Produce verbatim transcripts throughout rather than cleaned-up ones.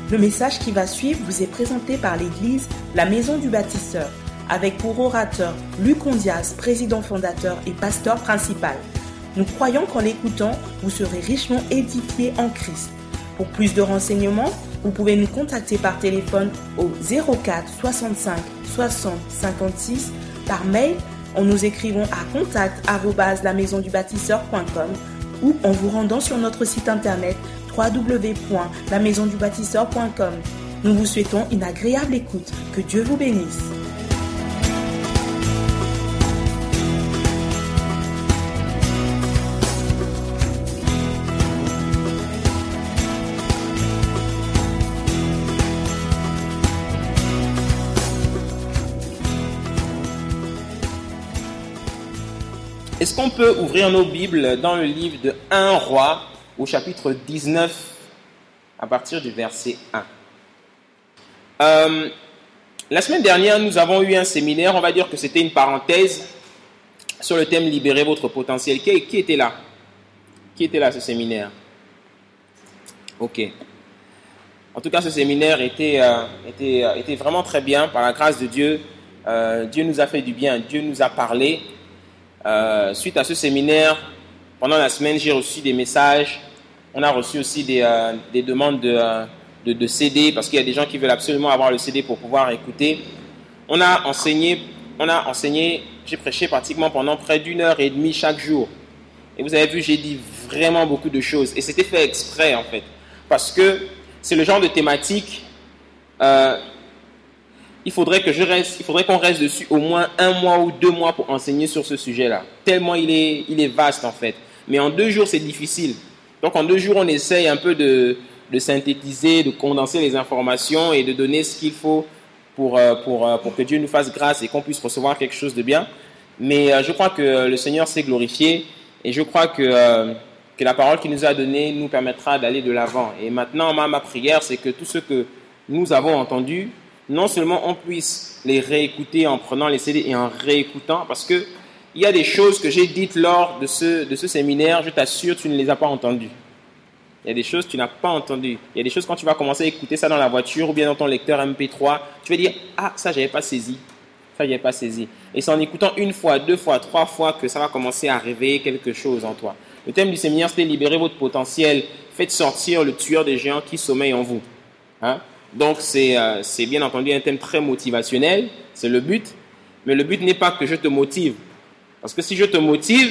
Le message qui va suivre vous est présenté par l'église La Maison du Bâtisseur, avec pour orateur Luc Ondias, président fondateur et pasteur principal. Nous croyons qu'en l'écoutant, vous serez richement édifiés en Christ. Pour plus de renseignements, vous pouvez nous contacter par téléphone au zéro quatre soixante-cinq soixante cinquante-six, par mail en nous écrivant à contact arobase la maison du bâtisseur point com ou en vous rendant sur notre site internet w w w point la maison du bâtisseur point com. Nous vous souhaitons une agréable écoute. Que Dieu vous bénisse. Est-ce qu'on peut ouvrir nos Bibles dans le livre de un Roi, au chapitre dix-neuf, à partir du verset un. Euh, la semaine dernière, nous avons eu un séminaire, on va dire que c'était une parenthèse, sur le thème « Libérez votre potentiel ». Qui, qui était là? Qui était là à ce séminaire? Ok. En tout cas, ce séminaire était, euh, était, euh, était vraiment très bien, par la grâce de Dieu. Euh, Dieu nous a fait du bien, Dieu nous a parlé. Euh, suite à ce séminaire, pendant la semaine, j'ai reçu des messages. On a reçu aussi des, euh, des demandes de, euh, de, de C D, parce qu'il y a des gens qui veulent absolument avoir le C D pour pouvoir écouter. On a enseigné, on a enseigné, j'ai prêché pratiquement pendant près d'une heure et demie chaque jour. Et vous avez vu, j'ai dit vraiment beaucoup de choses. Et c'était fait exprès, en fait. Parce que c'est le genre de thématique... Euh, Il faudrait que je reste, il faudrait qu'on reste dessus au moins un mois ou deux mois pour enseigner sur ce sujet-là. Tellement il est, il est vaste en fait. Mais en deux jours, c'est difficile. Donc en deux jours, on essaye un peu de, de synthétiser, de condenser les informations et de donner ce qu'il faut pour, pour, pour que Dieu nous fasse grâce et qu'on puisse recevoir quelque chose de bien. Mais euh, je crois que le Seigneur s'est glorifié et je crois que, euh, que la parole qu'il nous a donnée nous permettra d'aller de l'avant. Et maintenant, ma, ma prière, c'est que tout ce que nous avons entendu, non seulement on puisse les réécouter en prenant les C D et en réécoutant, parce qu'il y a des choses que j'ai dites lors de ce, de ce séminaire, je t'assure, tu ne les as pas entendues. Il y a des choses que tu n'as pas entendues. Il y a des choses quand tu vas commencer à écouter ça dans la voiture ou bien dans ton lecteur M P trois, tu vas dire « Ah, ça, je n'avais pas saisi. Ça, je n'avais pas saisi. » Et c'est en écoutant une fois, deux fois, trois fois que ça va commencer à réveiller quelque chose en toi. Le thème du séminaire, c'était « Libérez votre potentiel. Faites sortir le tueur des géants qui sommeille en vous. » Hein? Donc, c'est, euh, c'est bien entendu un thème très motivationnel, c'est le but. Mais le but n'est pas que je te motive. Parce que si je te motive,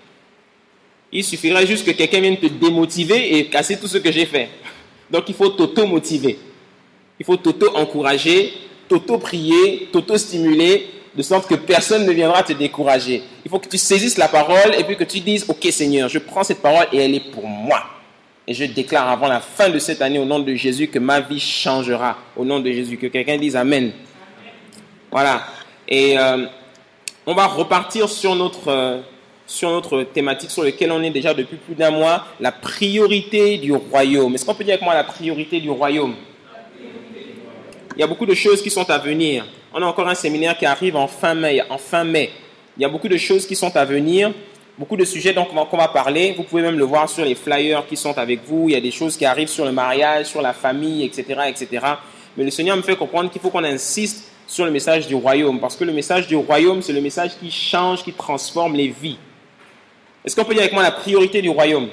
il suffirait juste que quelqu'un vienne te démotiver et casser tout ce que j'ai fait. Donc, il faut t'auto-motiver. Il faut t'auto-encourager, t'auto-prier, t'auto-stimuler, de sorte que personne ne viendra te décourager. Il faut que tu saisisses la parole et puis que tu dises « Ok Seigneur, je prends cette parole et elle est pour moi. » Et je déclare avant la fin de cette année, au nom de Jésus, que ma vie changera. Au nom de Jésus, que quelqu'un dise Amen. Amen. Voilà. Et euh, on va repartir sur notre, euh, sur notre thématique sur laquelle on est déjà depuis plus d'un mois, la priorité du royaume. Est-ce qu'on peut dire avec moi la priorité du royaume? Il y a beaucoup de choses qui sont à venir. On a encore un séminaire qui arrive en fin mai. En fin mai. Il y a beaucoup de choses qui sont à venir. Beaucoup de sujets donc qu'on va parler. Vous pouvez même le voir sur les flyers qui sont avec vous. Il y a des choses qui arrivent sur le mariage, sur la famille, et cetera, et cetera. Mais le Seigneur me fait comprendre qu'il faut qu'on insiste sur le message du royaume. Parce que le message du royaume, c'est le message qui change, qui transforme les vies. Est-ce qu'on peut dire avec moi la priorité du royaume?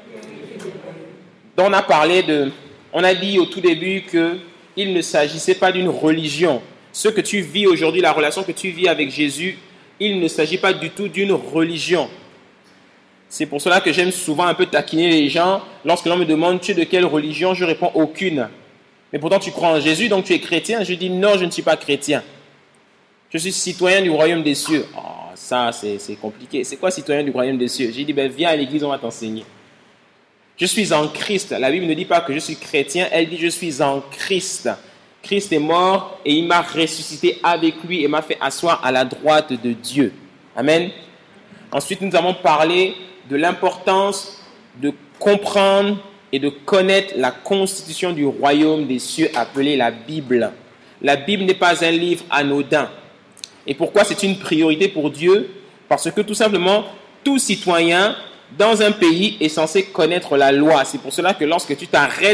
Donc on a parlé de... On a dit au tout début qu'il ne s'agissait pas d'une religion. Ce que tu vis aujourd'hui, la relation que tu vis avec Jésus, il ne s'agit pas du tout d'une religion. C'est pour cela que j'aime souvent un peu taquiner les gens. Lorsque l'on me demande « Tu es de quelle religion ?» Je réponds « Aucune. » Mais pourtant tu crois en Jésus, donc tu es chrétien. Je dis « Non, je ne suis pas chrétien. Je suis citoyen du royaume des cieux. » Oh, ça c'est, c'est compliqué. C'est quoi citoyen du royaume des cieux? J'ai dit ben, « Viens à l'église, on va t'enseigner. » Je suis en Christ. La Bible ne dit pas que je suis chrétien. Elle dit « Je suis en Christ. » Christ est mort et il m'a ressuscité avec lui et m'a fait asseoir à la droite de Dieu. Amen. Ensuite, nous avons parlé de l'importance de comprendre et de connaître la constitution du royaume des cieux appelée la Bible. La Bible n'est pas un livre anodin. Et pourquoi c'est une priorité pour Dieu? Parce que tout simplement, tout citoyen dans un pays est censé connaître la loi. C'est pour cela que lorsque tu t'arrêtes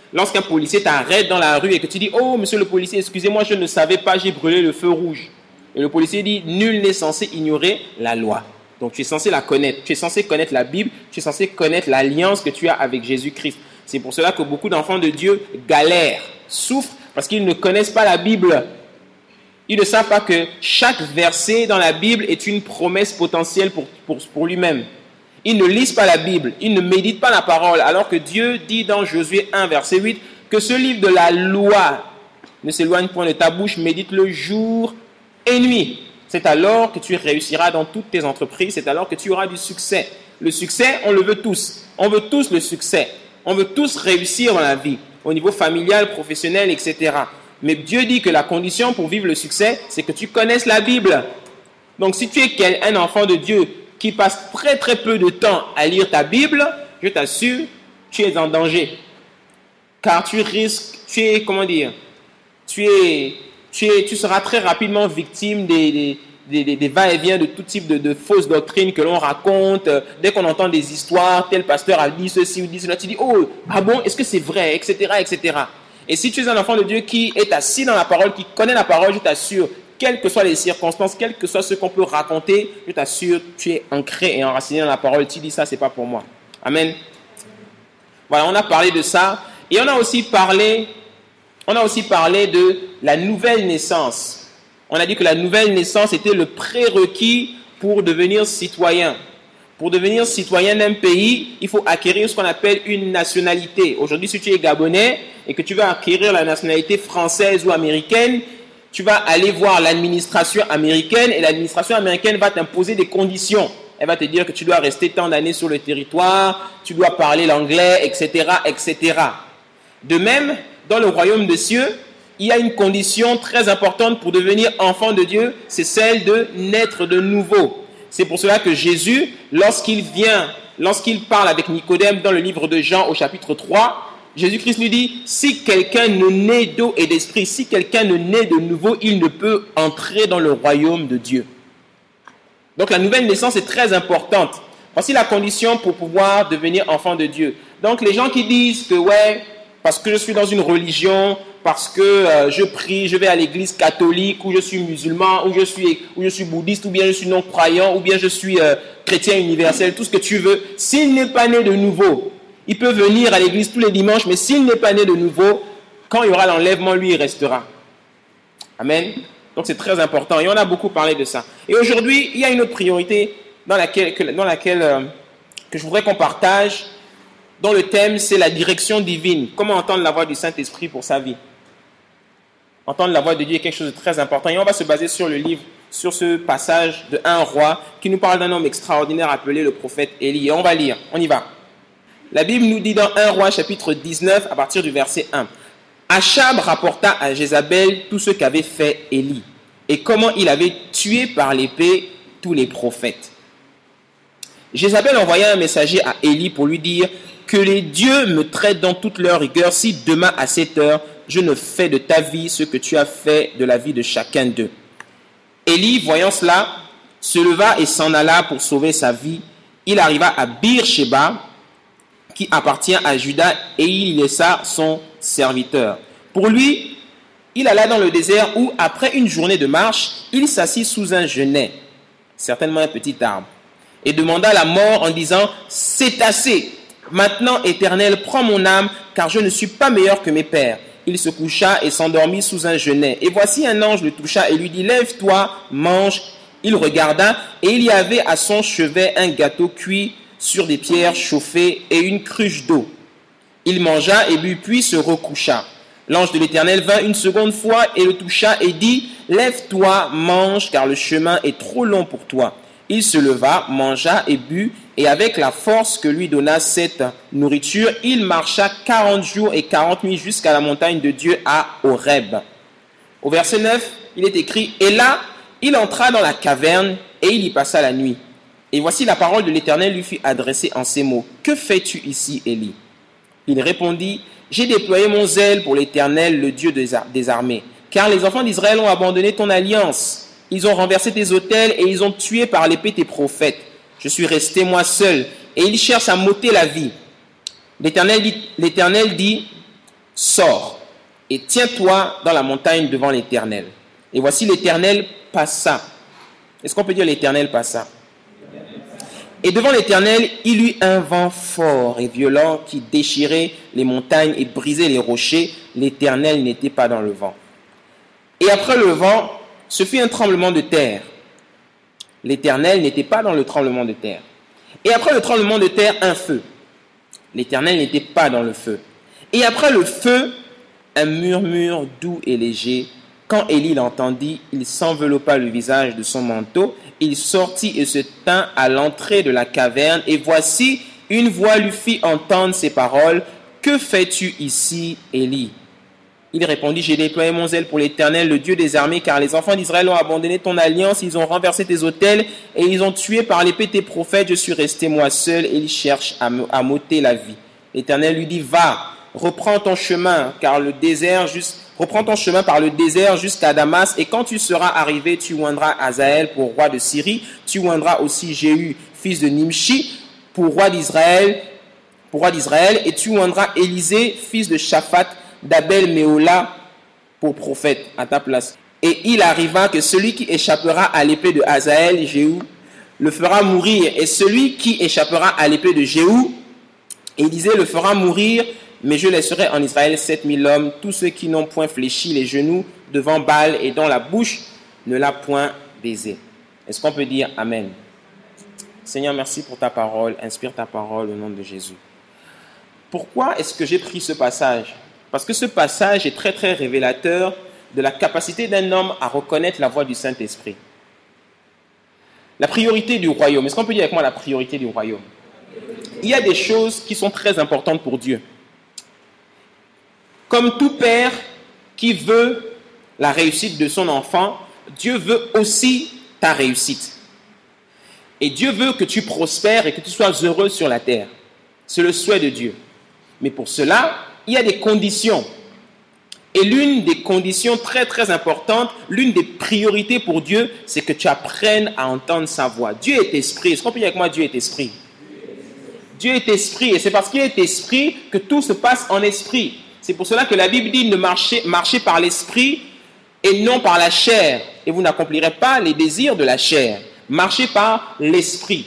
lorsqu'un policier t'arrête dans la rue et que tu dis « Oh, monsieur le policier, excusez-moi, je ne savais pas, j'ai brûlé le feu rouge. » Et le policier dit « Nul n'est censé ignorer la loi. » Donc tu es censé la connaître, tu es censé connaître la Bible, tu es censé connaître l'alliance que tu as avec Jésus-Christ. C'est pour cela que beaucoup d'enfants de Dieu galèrent, souffrent, parce qu'ils ne connaissent pas la Bible. Ils ne savent pas que chaque verset dans la Bible est une promesse potentielle pour, pour, pour lui-même. Ils ne lisent pas la Bible, ils ne méditent pas la parole, alors que Dieu dit dans Josué un, verset huit, que ce livre de la loi ne s'éloigne point de ta bouche, médite-le jour et nuit. C'est alors que tu réussiras dans toutes tes entreprises, c'est alors que tu auras du succès. Le succès, on le veut tous. On veut tous le succès. On veut tous réussir dans la vie, au niveau familial, professionnel, et cetera. Mais Dieu dit que la condition pour vivre le succès, c'est que tu connaisses la Bible. Donc si tu es un enfant de Dieu qui passe très très peu de temps à lire ta Bible, je t'assure, tu es en danger. Car tu risques, tu es, comment dire, tu es... Tu, es, tu seras très rapidement victime des, des, des, des va-et-vient de tout type de, de fausses doctrines que l'on raconte. Dès qu'on entend des histoires, tel pasteur a dit ceci ou dit cela, tu dis « Oh, ah bon, est-ce que c'est vrai ?» et cetera, et cetera. Et si tu es un enfant de Dieu qui est assis dans la parole, qui connaît la parole, je t'assure, quelles que soient les circonstances, quel que soit ce qu'on peut raconter, je t'assure, tu es ancré et enraciné dans la parole. Tu dis ça, c'est pas pour moi. Amen. Voilà, on a parlé de ça. Et on a aussi parlé... On a aussi parlé de la nouvelle naissance. On a dit que la nouvelle naissance était le prérequis pour devenir citoyen. Pour devenir citoyen d'un pays, il faut acquérir ce qu'on appelle une nationalité. Aujourd'hui, si tu es gabonais et que tu vas acquérir la nationalité française ou américaine, tu vas aller voir l'administration américaine et l'administration américaine va t'imposer des conditions. Elle va te dire que tu dois rester tant d'années sur le territoire, tu dois parler l'anglais, et cetera, et cetera. De même, dans le royaume des cieux, il y a une condition très importante pour devenir enfant de Dieu, c'est celle de naître de nouveau. C'est pour cela que Jésus, lorsqu'il vient, lorsqu'il parle avec Nicodème dans le livre de Jean au chapitre trois, Jésus-Christ lui dit, si quelqu'un ne naît d'eau et d'esprit, si quelqu'un ne naît de nouveau, il ne peut entrer dans le royaume de Dieu. Donc la nouvelle naissance est très importante. Voici la condition pour pouvoir devenir enfant de Dieu. Donc les gens qui disent que ouais, parce que je suis dans une religion, parce que euh, je prie, je vais à l'église catholique, ou je suis musulman, ou je suis, ou je suis bouddhiste, ou bien je suis non-croyant, ou bien je suis euh, chrétien universel, tout ce que tu veux. S'il n'est pas né de nouveau, il peut venir à l'église tous les dimanches, mais s'il n'est pas né de nouveau, quand il y aura l'enlèvement, lui, il restera. Amen. Donc c'est très important, et on a beaucoup parlé de ça. Et aujourd'hui, il y a une autre priorité dans laquelle, que, dans laquelle euh, que je voudrais qu'on partage, dont le thème, c'est la direction divine. Comment entendre la voix du Saint-Esprit pour sa vie. Entendre la voix de Dieu est quelque chose de très important. Et on va se baser sur le livre, sur ce passage de un roi qui nous parle d'un homme extraordinaire appelé le prophète Élie. Et on va lire, on y va. La Bible nous dit dans un roi chapitre dix-neuf, à partir du verset un. Achab rapporta à Jézabel tout ce qu'avait fait Élie et comment il avait tué par l'épée tous les prophètes. Jézabel envoya un messager à Élie pour lui dire que les dieux me traitent dans toute leur rigueur si demain à cette heure, je ne fais de ta vie ce que tu as fait de la vie de chacun d'eux. Élie, voyant cela, se leva et s'en alla pour sauver sa vie. Il arriva à Bir-Sheba, qui appartient à Juda, et il y laissa son serviteur. Pour lui, il alla dans le désert où, après une journée de marche, il s'assit sous un genêt, certainement un petit arbre, et demanda la mort en disant « C'est assez ! Maintenant, Éternel, prends mon âme, car je ne suis pas meilleur que mes pères. » Il se coucha et s'endormit sous un genêt. Et voici un ange le toucha et lui dit « Lève-toi, mange. » Il regarda, et il y avait à son chevet un gâteau cuit sur des pierres chauffées et une cruche d'eau. Il mangea et but, puis se recoucha. L'ange de l'Éternel vint une seconde fois et le toucha et dit « Lève-toi, mange, car le chemin est trop long pour toi. » Il se leva, mangea et but, et avec la force que lui donna cette nourriture, il marcha quarante jours et quarante nuits jusqu'à la montagne de Dieu à Horeb. Au verset neuf, il est écrit « Et là, il entra dans la caverne et il y passa la nuit. Et voici la parole de l'Éternel lui fut adressée en ces mots. « Que fais-tu ici, Élie » Il répondit « J'ai déployé mon zèle pour l'Éternel, le Dieu des armées, car les enfants d'Israël ont abandonné ton alliance. Ils ont renversé tes autels et ils ont tué par l'épée tes prophètes. Je suis resté moi seul et ils cherchent à m'ôter la vie. » L'Éternel dit, l'Éternel dit sors et tiens-toi dans la montagne devant l'Éternel. Et voici l'Éternel passa. Est-ce qu'on peut dire l'Éternel passa? Et devant l'Éternel, il eut un vent fort et violent qui déchirait les montagnes et brisait les rochers. L'Éternel n'était pas dans le vent. Et après le vent, ce fut un tremblement de terre. L'Éternel n'était pas dans le tremblement de terre. Et après le tremblement de terre, un feu. L'Éternel n'était pas dans le feu. Et après le feu, un murmure doux et léger. Quand Élie l'entendit, il s'enveloppa le visage de son manteau. Il sortit et se tint à l'entrée de la caverne. Et voici, une voix lui fit entendre ces paroles. « Que fais-tu ici, Élie ?» Il répondit, « J'ai déployé mon zèle pour l'Éternel, le Dieu des armées, car les enfants d'Israël ont abandonné ton alliance, ils ont renversé tes autels et ils ont tué par l'épée tes prophètes. Je suis resté moi seul et ils cherchent à, me, à m'ôter la vie. » L'Éternel lui dit, « Va, reprends ton chemin, car le désert juste, reprends ton chemin par le désert jusqu'à Damas, et quand tu seras arrivé, tu oindras Hazaël pour roi de Syrie, tu oindras aussi Jéhu, fils de Nimshi, pour roi d'Israël, pour roi d'Israël, et tu oindras Élisée, fils de Shaphat, d'Abel Méola, pour prophète à ta place. Et il arriva que celui qui échappera à l'épée de Hazaël, Jéhu, le fera mourir, et celui qui échappera à l'épée de Jéhu, Élisée le fera mourir, mais je laisserai en Israël sept mille hommes, tous ceux qui n'ont point fléchi les genoux devant Baal et dont la bouche ne l'a point baisé. Est-ce qu'on peut dire Amen? Seigneur, merci pour ta parole. Inspire ta parole au nom de Jésus. Pourquoi est-ce que j'ai pris ce passage? Parce que ce passage est très très révélateur de la capacité d'un homme à reconnaître la voix du Saint-Esprit. La priorité du royaume. Est-ce qu'on peut dire avec moi la priorité du royaume? Il y a des choses qui sont très importantes pour Dieu. Comme tout père qui veut la réussite de son enfant, Dieu veut aussi ta réussite. Et Dieu veut que tu prospères et que tu sois heureux sur la terre. C'est le souhait de Dieu. Mais pour cela, il y a des conditions. Et l'une des conditions très très importantes, l'une des priorités pour Dieu, c'est que tu apprennes à entendre sa voix. Dieu est esprit. Est-ce qu'on peut dire avec moi, Dieu est esprit? Dieu est esprit. Et c'est parce qu'il est esprit que tout se passe en esprit. C'est pour cela que la Bible dit ne marchez, marchez par l'esprit et non par la chair. Et vous n'accomplirez pas les désirs de la chair. Marchez par l'esprit.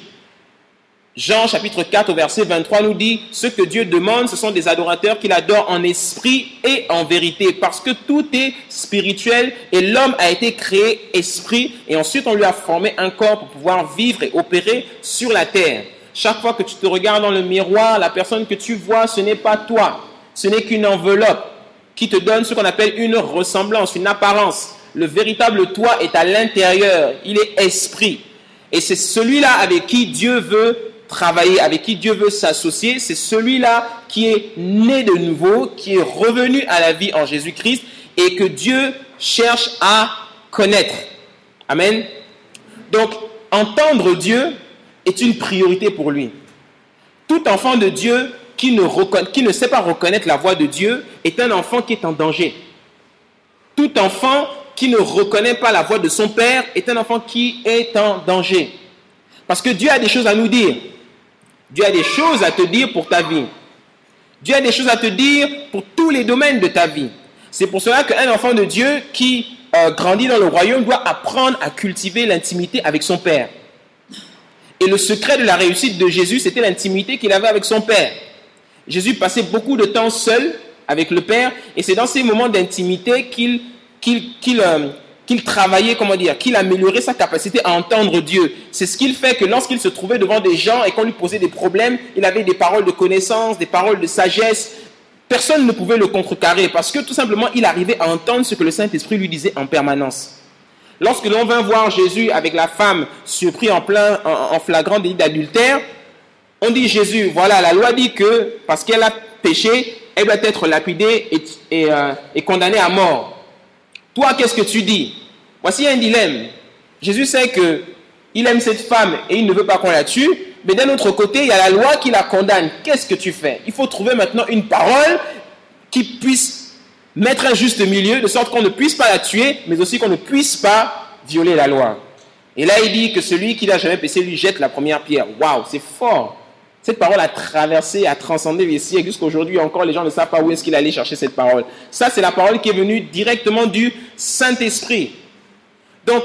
Jean chapitre quatre au verset vingt-trois nous dit « Ce que Dieu demande, ce sont des adorateurs qui l'adorent en esprit et en vérité. » Parce que tout est spirituel et l'homme a été créé esprit et ensuite on lui a formé un corps pour pouvoir vivre et opérer sur la terre. Chaque fois que tu te regardes dans le miroir, la personne que tu vois, ce n'est pas toi. Ce n'est qu'une enveloppe qui te donne ce qu'on appelle une ressemblance, une apparence. Le véritable toi est à l'intérieur, il est esprit. Et c'est celui-là avec qui Dieu veut travailler, avec qui Dieu veut s'associer. C'est celui-là qui est né de nouveau, qui est revenu à la vie en Jésus-Christ et que Dieu cherche à connaître. Amen. Donc, entendre Dieu est une priorité pour lui. Tout enfant de Dieu qui ne, reconna... qui ne sait pas reconnaître la voix de Dieu est un enfant qui est en danger. Tout enfant qui ne reconnaît pas la voix de son père est un enfant qui est en danger. Parce que Dieu a des choses à nous dire. Dieu a des choses à te dire pour ta vie. Dieu a des choses à te dire pour tous les domaines de ta vie. C'est pour cela qu'un enfant de Dieu qui euh, grandit dans le royaume doit apprendre à cultiver l'intimité avec son père. Et le secret de la réussite de Jésus, c'était l'intimité qu'il avait avec son père. Jésus passait beaucoup de temps seul avec le Père, et c'est dans ces moments d'intimité qu'il, qu'il, qu'il, euh, qu'il travaillait, comment dire, qu'il améliorait sa capacité à entendre Dieu. C'est ce qu'il fait que lorsqu'il se trouvait devant des gens et qu'on lui posait des problèmes, il avait des paroles de connaissance, des paroles de sagesse. Personne ne pouvait le contrecarrer parce que tout simplement, il arrivait à entendre ce que le Saint-Esprit lui disait en permanence. Lorsque l'on vint voir Jésus avec la femme surpris en plein, en, en flagrant délit d'adultère, on dit Jésus, voilà, la loi dit que parce qu'elle a péché, elle doit être lapidée et, et, euh, et condamnée à mort. Toi, qu'est-ce que tu dis? Voici un dilemme. Jésus sait qu'il aime cette femme et il ne veut pas qu'on la tue, mais d'un autre côté, il y a la loi qui la condamne. Qu'est-ce que tu fais? Il faut trouver maintenant une parole qui puisse mettre un juste milieu, de sorte qu'on ne puisse pas la tuer, mais aussi qu'on ne puisse pas violer la loi. Et là, il dit que celui qui n'a jamais péché lui jette la première pierre. Waouh, c'est fort. Cette parole a traversé, a transcendé les siècles. Jusqu'aujourd'hui encore, les gens ne savent pas où est-ce qu'il allait chercher cette parole. Ça, c'est la parole qui est venue directement du Saint-Esprit. Donc,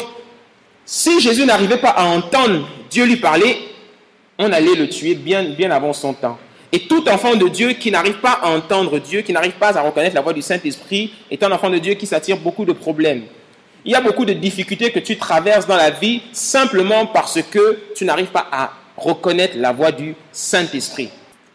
si Jésus n'arrivait pas à entendre Dieu lui parler, on allait le tuer bien, bien avant son temps. Et tout enfant de Dieu qui n'arrive pas à entendre Dieu, qui n'arrive pas à reconnaître la voix du Saint-Esprit, est un enfant de Dieu qui s'attire beaucoup de problèmes. Il y a beaucoup de difficultés que tu traverses dans la vie simplement parce que tu n'arrives pas à reconnaître la voix du Saint-Esprit.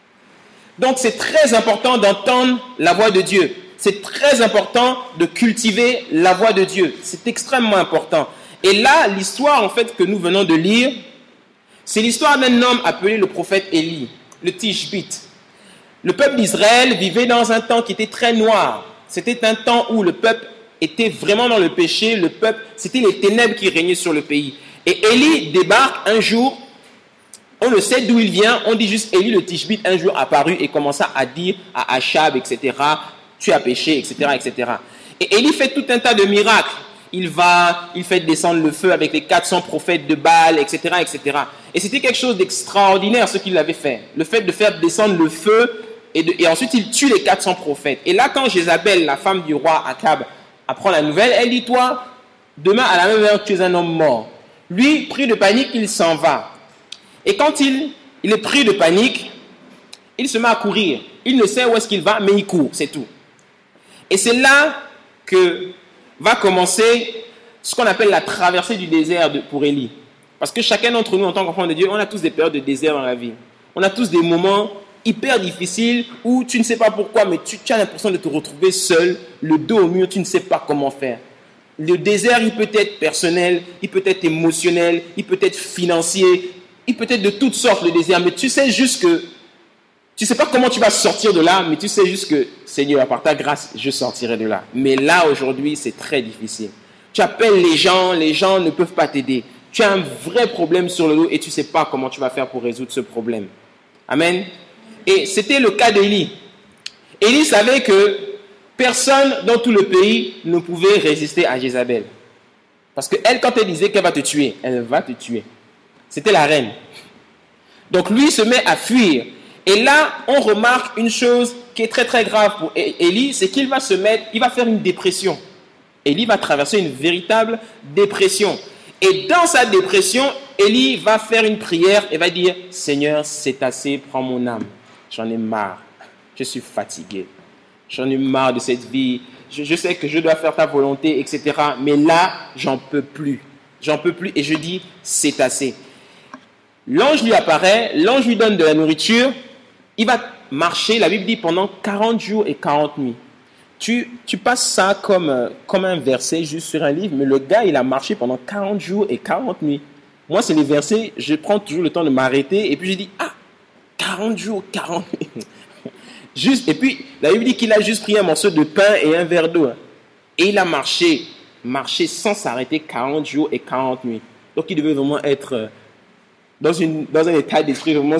Donc c'est très important d'entendre la voix de Dieu. C'est très important de cultiver la voix de Dieu. C'est extrêmement important. Et là, l'histoire en fait que nous venons de lire, c'est l'histoire d'un homme appelé le prophète Élie, le Tishbite. Le peuple d'Israël vivait dans un temps qui était très noir. C'était un temps où le peuple était vraiment dans le péché. Le peuple, c'était les ténèbres qui régnaient sur le pays. Et Élie débarque un jour. On le sait d'où il vient. On dit juste Élie le Tishbite un jour apparu et commença à dire à Achab, et cetera, tu as péché, et cetera, et cetera. Et Élie fait tout un tas de miracles. Il va, il fait descendre le feu avec les quatre cents prophètes de Baal, et cetera, et cetera. Et c'était quelque chose d'extraordinaire ce qu'il avait fait. Le fait de faire descendre le feu et, de, et ensuite il tue les quatre cents prophètes. Et là, quand Jézabel, la femme du roi Achab, apprend la nouvelle, elle dit, toi, demain à la même heure, tu es un homme mort. Lui, pris de panique, il s'en va. Et quand il, il est pris de panique, il se met à courir. Il ne sait où est-ce qu'il va, mais il court, c'est tout. Et c'est là que va commencer ce qu'on appelle la traversée du désert de, pour Élie. Parce que chacun d'entre nous, en tant qu'enfant de Dieu, on a tous des périodes de désert dans la vie. On a tous des moments hyper difficiles où tu ne sais pas pourquoi, mais tu, tu as l'impression de te retrouver seul, le dos au mur, tu ne sais pas comment faire. Le désert, il peut être personnel, il peut être émotionnel, il peut être financier, il peut être de toutes sortes le désert, mais tu sais juste que, tu ne sais pas comment tu vas sortir de là, mais tu sais juste que, Seigneur, par ta grâce, je sortirai de là. Mais là, aujourd'hui, c'est très difficile. Tu appelles les gens, les gens ne peuvent pas t'aider. Tu as un vrai problème sur le dos et tu ne sais pas comment tu vas faire pour résoudre ce problème. Amen. Et c'était le cas d'Élie. Élie savait que personne dans tout le pays ne pouvait résister à Jézabel. Parce qu'elle, quand elle disait qu'elle va te tuer, elle va te tuer. C'était la reine. Donc lui se met à fuir. Et là, on remarque une chose qui est très très grave pour Élie, c'est qu'il va se mettre, il va faire une dépression. Élie va traverser une véritable dépression. Et dans sa dépression, Élie va faire une prière et va dire, Seigneur, c'est assez, prends mon âme. J'en ai marre. Je suis fatigué. J'en ai marre de cette vie. Je, je sais que je dois faire ta volonté, et cetera. Mais là, j'en peux plus. J'en peux plus. Et je dis, c'est assez. L'ange lui apparaît, l'ange lui donne de la nourriture. Il va marcher, la Bible dit, pendant quarante jours et quarante nuits. Tu, tu passes ça comme, comme un verset juste sur un livre, mais le gars, il a marché pendant quarante jours et quarante nuits. Moi, c'est les versets, je prends toujours le temps de m'arrêter, et puis je dis, ah, quarante jours, quarante nuits. Juste, et puis, la Bible dit qu'il a juste pris un morceau de pain et un verre d'eau. Et il a marché, marché sans s'arrêter quarante jours et quarante nuits. Donc, il devait vraiment être dans, une, dans un état d'esprit vraiment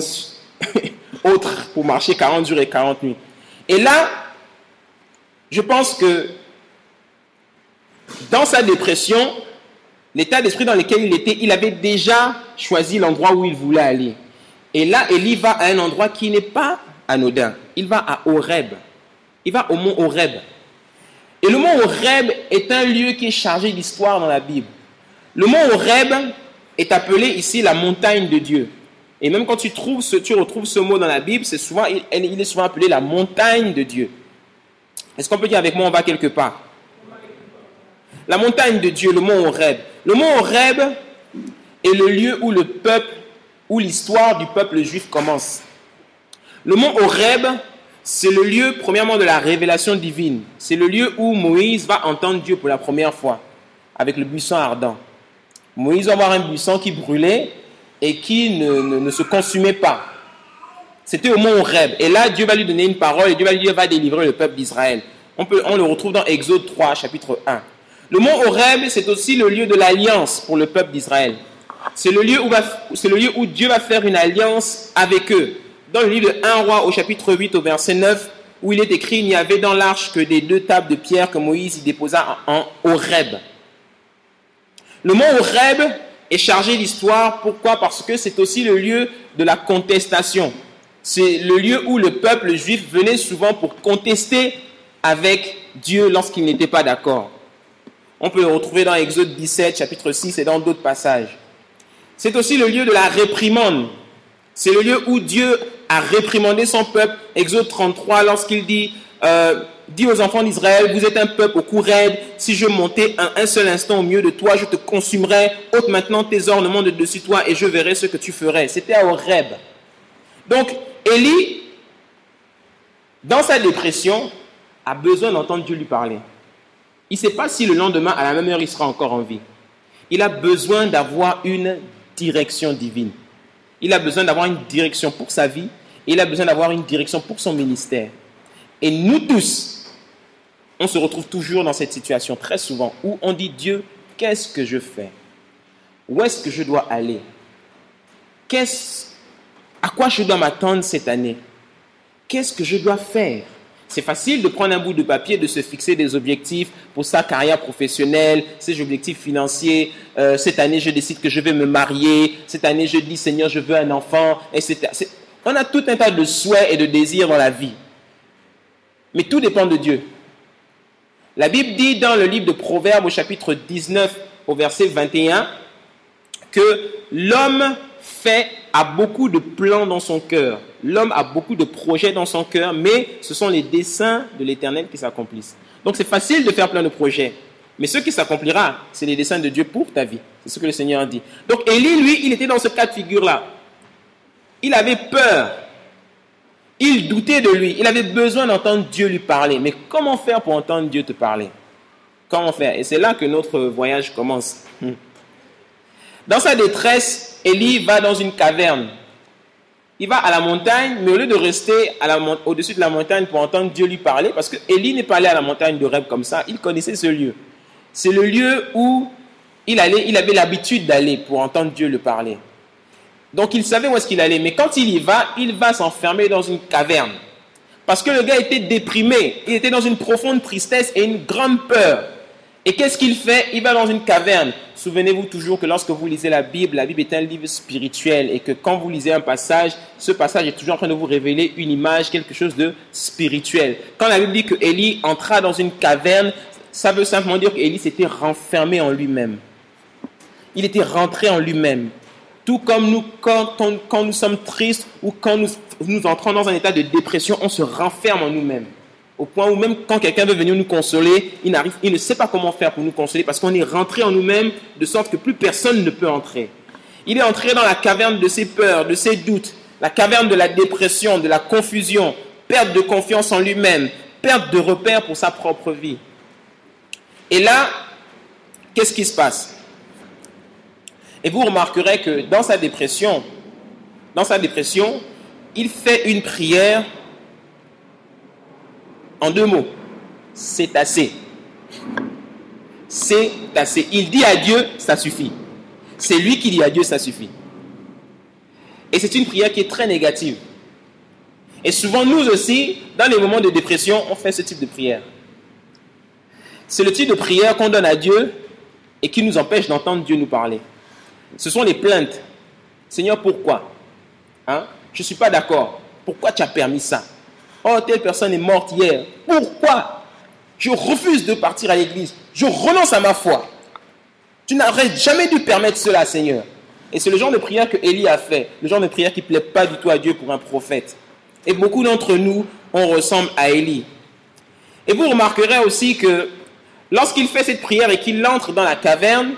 autre pour marcher quarante jours et quarante nuits. Et là, je pense que dans sa dépression, l'état d'esprit dans lequel il était, il avait déjà choisi l'endroit où il voulait aller. Et là, Élie va à un endroit qui n'est pas anodin. Il va à Horeb. Il va au mont Horeb. Et le mont Horeb est un lieu qui est chargé d'histoire dans la Bible. Le mont Horeb est appelé ici la montagne de Dieu. Et même quand tu, trouves ce, tu retrouves ce mot dans la Bible, c'est souvent, il, il est souvent appelé la montagne de Dieu. Est-ce qu'on peut dire avec moi, on va quelque part? La montagne de Dieu, le mont Horeb. Le mont Horeb est le lieu où le peuple, où l'histoire du peuple juif commence. Le mont Horeb, c'est le lieu, premièrement, de la révélation divine. C'est le lieu où Moïse va entendre Dieu pour la première fois, avec le buisson ardent. Moïse va voir un buisson qui brûlait et qui ne, ne, ne se consumait pas. C'était au mont Horeb. Et là, Dieu va lui donner une parole et Dieu va lui dire, va délivrer le peuple d'Israël. On, peut, on le retrouve dans Exode trois, chapitre un. Le mont Horeb, c'est aussi le lieu de l'alliance pour le peuple d'Israël. C'est le lieu où, va, c'est le lieu où Dieu va faire une alliance avec eux. Dans le livre de un roi, au chapitre huit, au verset neuf, où il est écrit, il n'y avait dans l'arche que des deux tables de pierre que Moïse y déposa en, en Horeb. Le mont Horeb est chargé d'histoire. Pourquoi? Parce que c'est aussi le lieu de la contestation. C'est le lieu où le peuple juif venait souvent pour contester avec Dieu lorsqu'il n'était pas d'accord. On peut le retrouver dans Exode dix-sept, chapitre six et dans d'autres passages. C'est aussi le lieu de la réprimande. C'est le lieu où Dieu a réprimandé son peuple. Exode trente-trois, lorsqu'il dit, euh, dit aux enfants d'Israël, vous êtes un peuple au cou raide. Si je montais un, un seul instant au milieu de toi, je te consumerais. Ôte maintenant tes ornements de dessus toi et je verrai ce que tu ferais. C'était à Horeb. Donc, Élie, dans sa dépression, a besoin d'entendre Dieu lui parler. Il ne sait pas si le lendemain, à la même heure, il sera encore en vie. Il a besoin d'avoir une direction divine. Il a besoin d'avoir une direction pour sa vie et il a besoin d'avoir une direction pour son ministère. Et nous tous, on se retrouve toujours dans cette situation très souvent où on dit, Dieu, qu'est-ce que je fais? Où est-ce que je dois aller? Qu'est-ce, à quoi je dois m'attendre cette année? Qu'est-ce que je dois faire? C'est facile de prendre un bout de papier, de se fixer des objectifs pour sa carrière professionnelle, ses objectifs financiers. Euh, cette année, je décide que je vais me marier. Cette année, je dis, Seigneur, je veux un enfant, et cetera. C'est... On a tout un tas de souhaits et de désirs dans la vie. Mais tout dépend de Dieu. La Bible dit dans le livre de Proverbes, au chapitre dix-neuf, au verset vingt et un, que l'homme fait, a beaucoup de plans dans son cœur. L'homme a beaucoup de projets dans son cœur, mais ce sont les desseins de l'Éternel qui s'accomplissent. Donc c'est facile de faire plein de projets, mais ce qui s'accomplira, c'est les desseins de Dieu pour ta vie. C'est ce que le Seigneur dit. Donc Élie, lui, il était dans ce cas de figure-là. Il avait peur. Il doutait de lui. Il avait besoin d'entendre Dieu lui parler. Mais comment faire pour entendre Dieu te parler? Comment faire? Et c'est là que notre voyage commence. Dans sa détresse, Élie va dans une caverne. Il va à la montagne, mais au lieu de rester à la, au-dessus de la montagne pour entendre Dieu lui parler, parce que Élie n'est pas allé à la montagne de Horeb comme ça, il connaissait ce lieu. C'est le lieu où il, allait, il avait l'habitude d'aller pour entendre Dieu le parler. Donc il savait où est-ce qu'il allait, mais quand il y va, il va s'enfermer dans une caverne. Parce que le gars était déprimé, il était dans une profonde tristesse et une grande peur. Et qu'est-ce qu'il fait? Il va dans une caverne. Souvenez-vous toujours que lorsque vous lisez la Bible, la Bible est un livre spirituel et que quand vous lisez un passage, ce passage est toujours en train de vous révéler une image, quelque chose de spirituel. Quand la Bible dit que Élie entra dans une caverne, ça veut simplement dire qu'Élie s'était renfermé en lui-même. Il était rentré en lui-même. Tout comme nous, quand, on, quand nous sommes tristes ou quand nous, nous entrons dans un état de dépression, on se renferme en nous-mêmes. Au point où même quand quelqu'un veut venir nous consoler, il, n'arrive, il ne sait pas comment faire pour nous consoler parce qu'on est rentré en nous-mêmes de sorte que plus personne ne peut entrer. Il est entré dans la caverne de ses peurs, de ses doutes, la caverne de la dépression, de la confusion, perte de confiance en lui-même, perte de repères pour sa propre vie. Et là, qu'est-ce qui se passe? Et vous remarquerez que dans sa dépression, dans sa dépression, il fait une prière en deux mots. C'est assez. C'est assez. Il dit à Dieu, ça suffit. C'est lui qui dit à Dieu, ça suffit. Et c'est une prière qui est très négative. Et souvent, nous aussi, dans les moments de dépression, on fait ce type de prière. C'est le type de prière qu'on donne à Dieu et qui nous empêche d'entendre Dieu nous parler. Ce sont les plaintes. Seigneur, pourquoi? Hein? Je ne suis pas d'accord. Pourquoi tu as permis ça? Oh, telle personne est morte hier. Pourquoi? Je refuse de partir à l'église. Je renonce à ma foi. Tu n'aurais jamais dû permettre cela, Seigneur. Et c'est le genre de prière que Élie a fait. Le genre de prière qui ne plaît pas du tout à Dieu pour un prophète. Et beaucoup d'entre nous, on ressemble à Élie. Et vous remarquerez aussi que lorsqu'il fait cette prière et qu'il entre dans la caverne,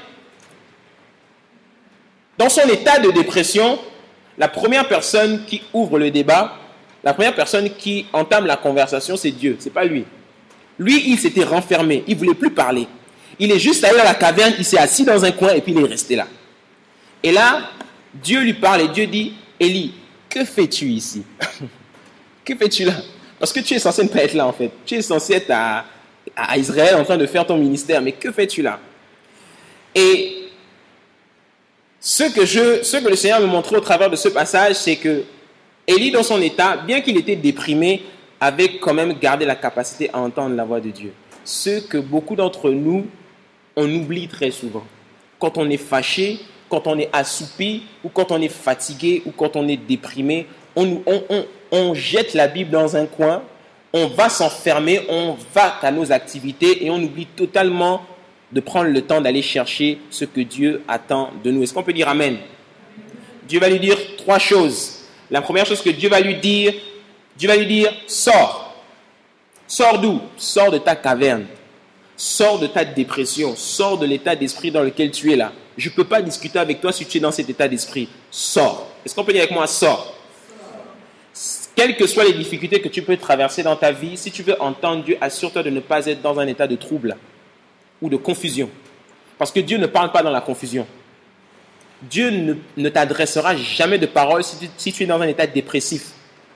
dans son état de dépression, la première personne qui ouvre le débat, la première personne qui entame la conversation, c'est Dieu, c'est pas lui. Lui, il s'était renfermé, il ne voulait plus parler. Il est juste allé à la caverne, il s'est assis dans un coin et puis il est resté là. Et là, Dieu lui parle et Dieu dit, Élie, que fais-tu ici? Que fais-tu là? Parce que tu es censé ne pas être là en fait. Tu es censé être à, à Israël en train de faire ton ministère, mais que fais-tu là? Et ce que, je, ce que le Seigneur me montrait au travers de ce passage, c'est que Élie, dans son état, bien qu'il était déprimé, avait quand même gardé la capacité à entendre la voix de Dieu. Ce que beaucoup d'entre nous, on oublie très souvent. Quand on est fâché, quand on est assoupi, ou quand on est fatigué, ou quand on est déprimé, on, on, on, on jette la Bible dans un coin, on va s'enfermer, on va à nos activités et on oublie totalement de prendre le temps d'aller chercher ce que Dieu attend de nous. Est-ce qu'on peut dire Amen? Dieu va lui dire trois choses. La première chose que Dieu va lui dire, Dieu va lui dire, sors. Sors d'où? Sors de ta caverne. Sors de ta dépression. Sors de l'état d'esprit dans lequel tu es là. Je ne peux pas discuter avec toi si tu es dans cet état d'esprit. Sors. Est-ce qu'on peut dire avec moi, sors? Quelles que soient les difficultés que tu peux traverser dans ta vie, si tu veux entendre Dieu, assure-toi de ne pas être dans un état de trouble ou de confusion. Parce que Dieu ne parle pas dans la confusion. Dieu ne, ne t'adressera jamais de parole si tu, si tu es dans un état dépressif.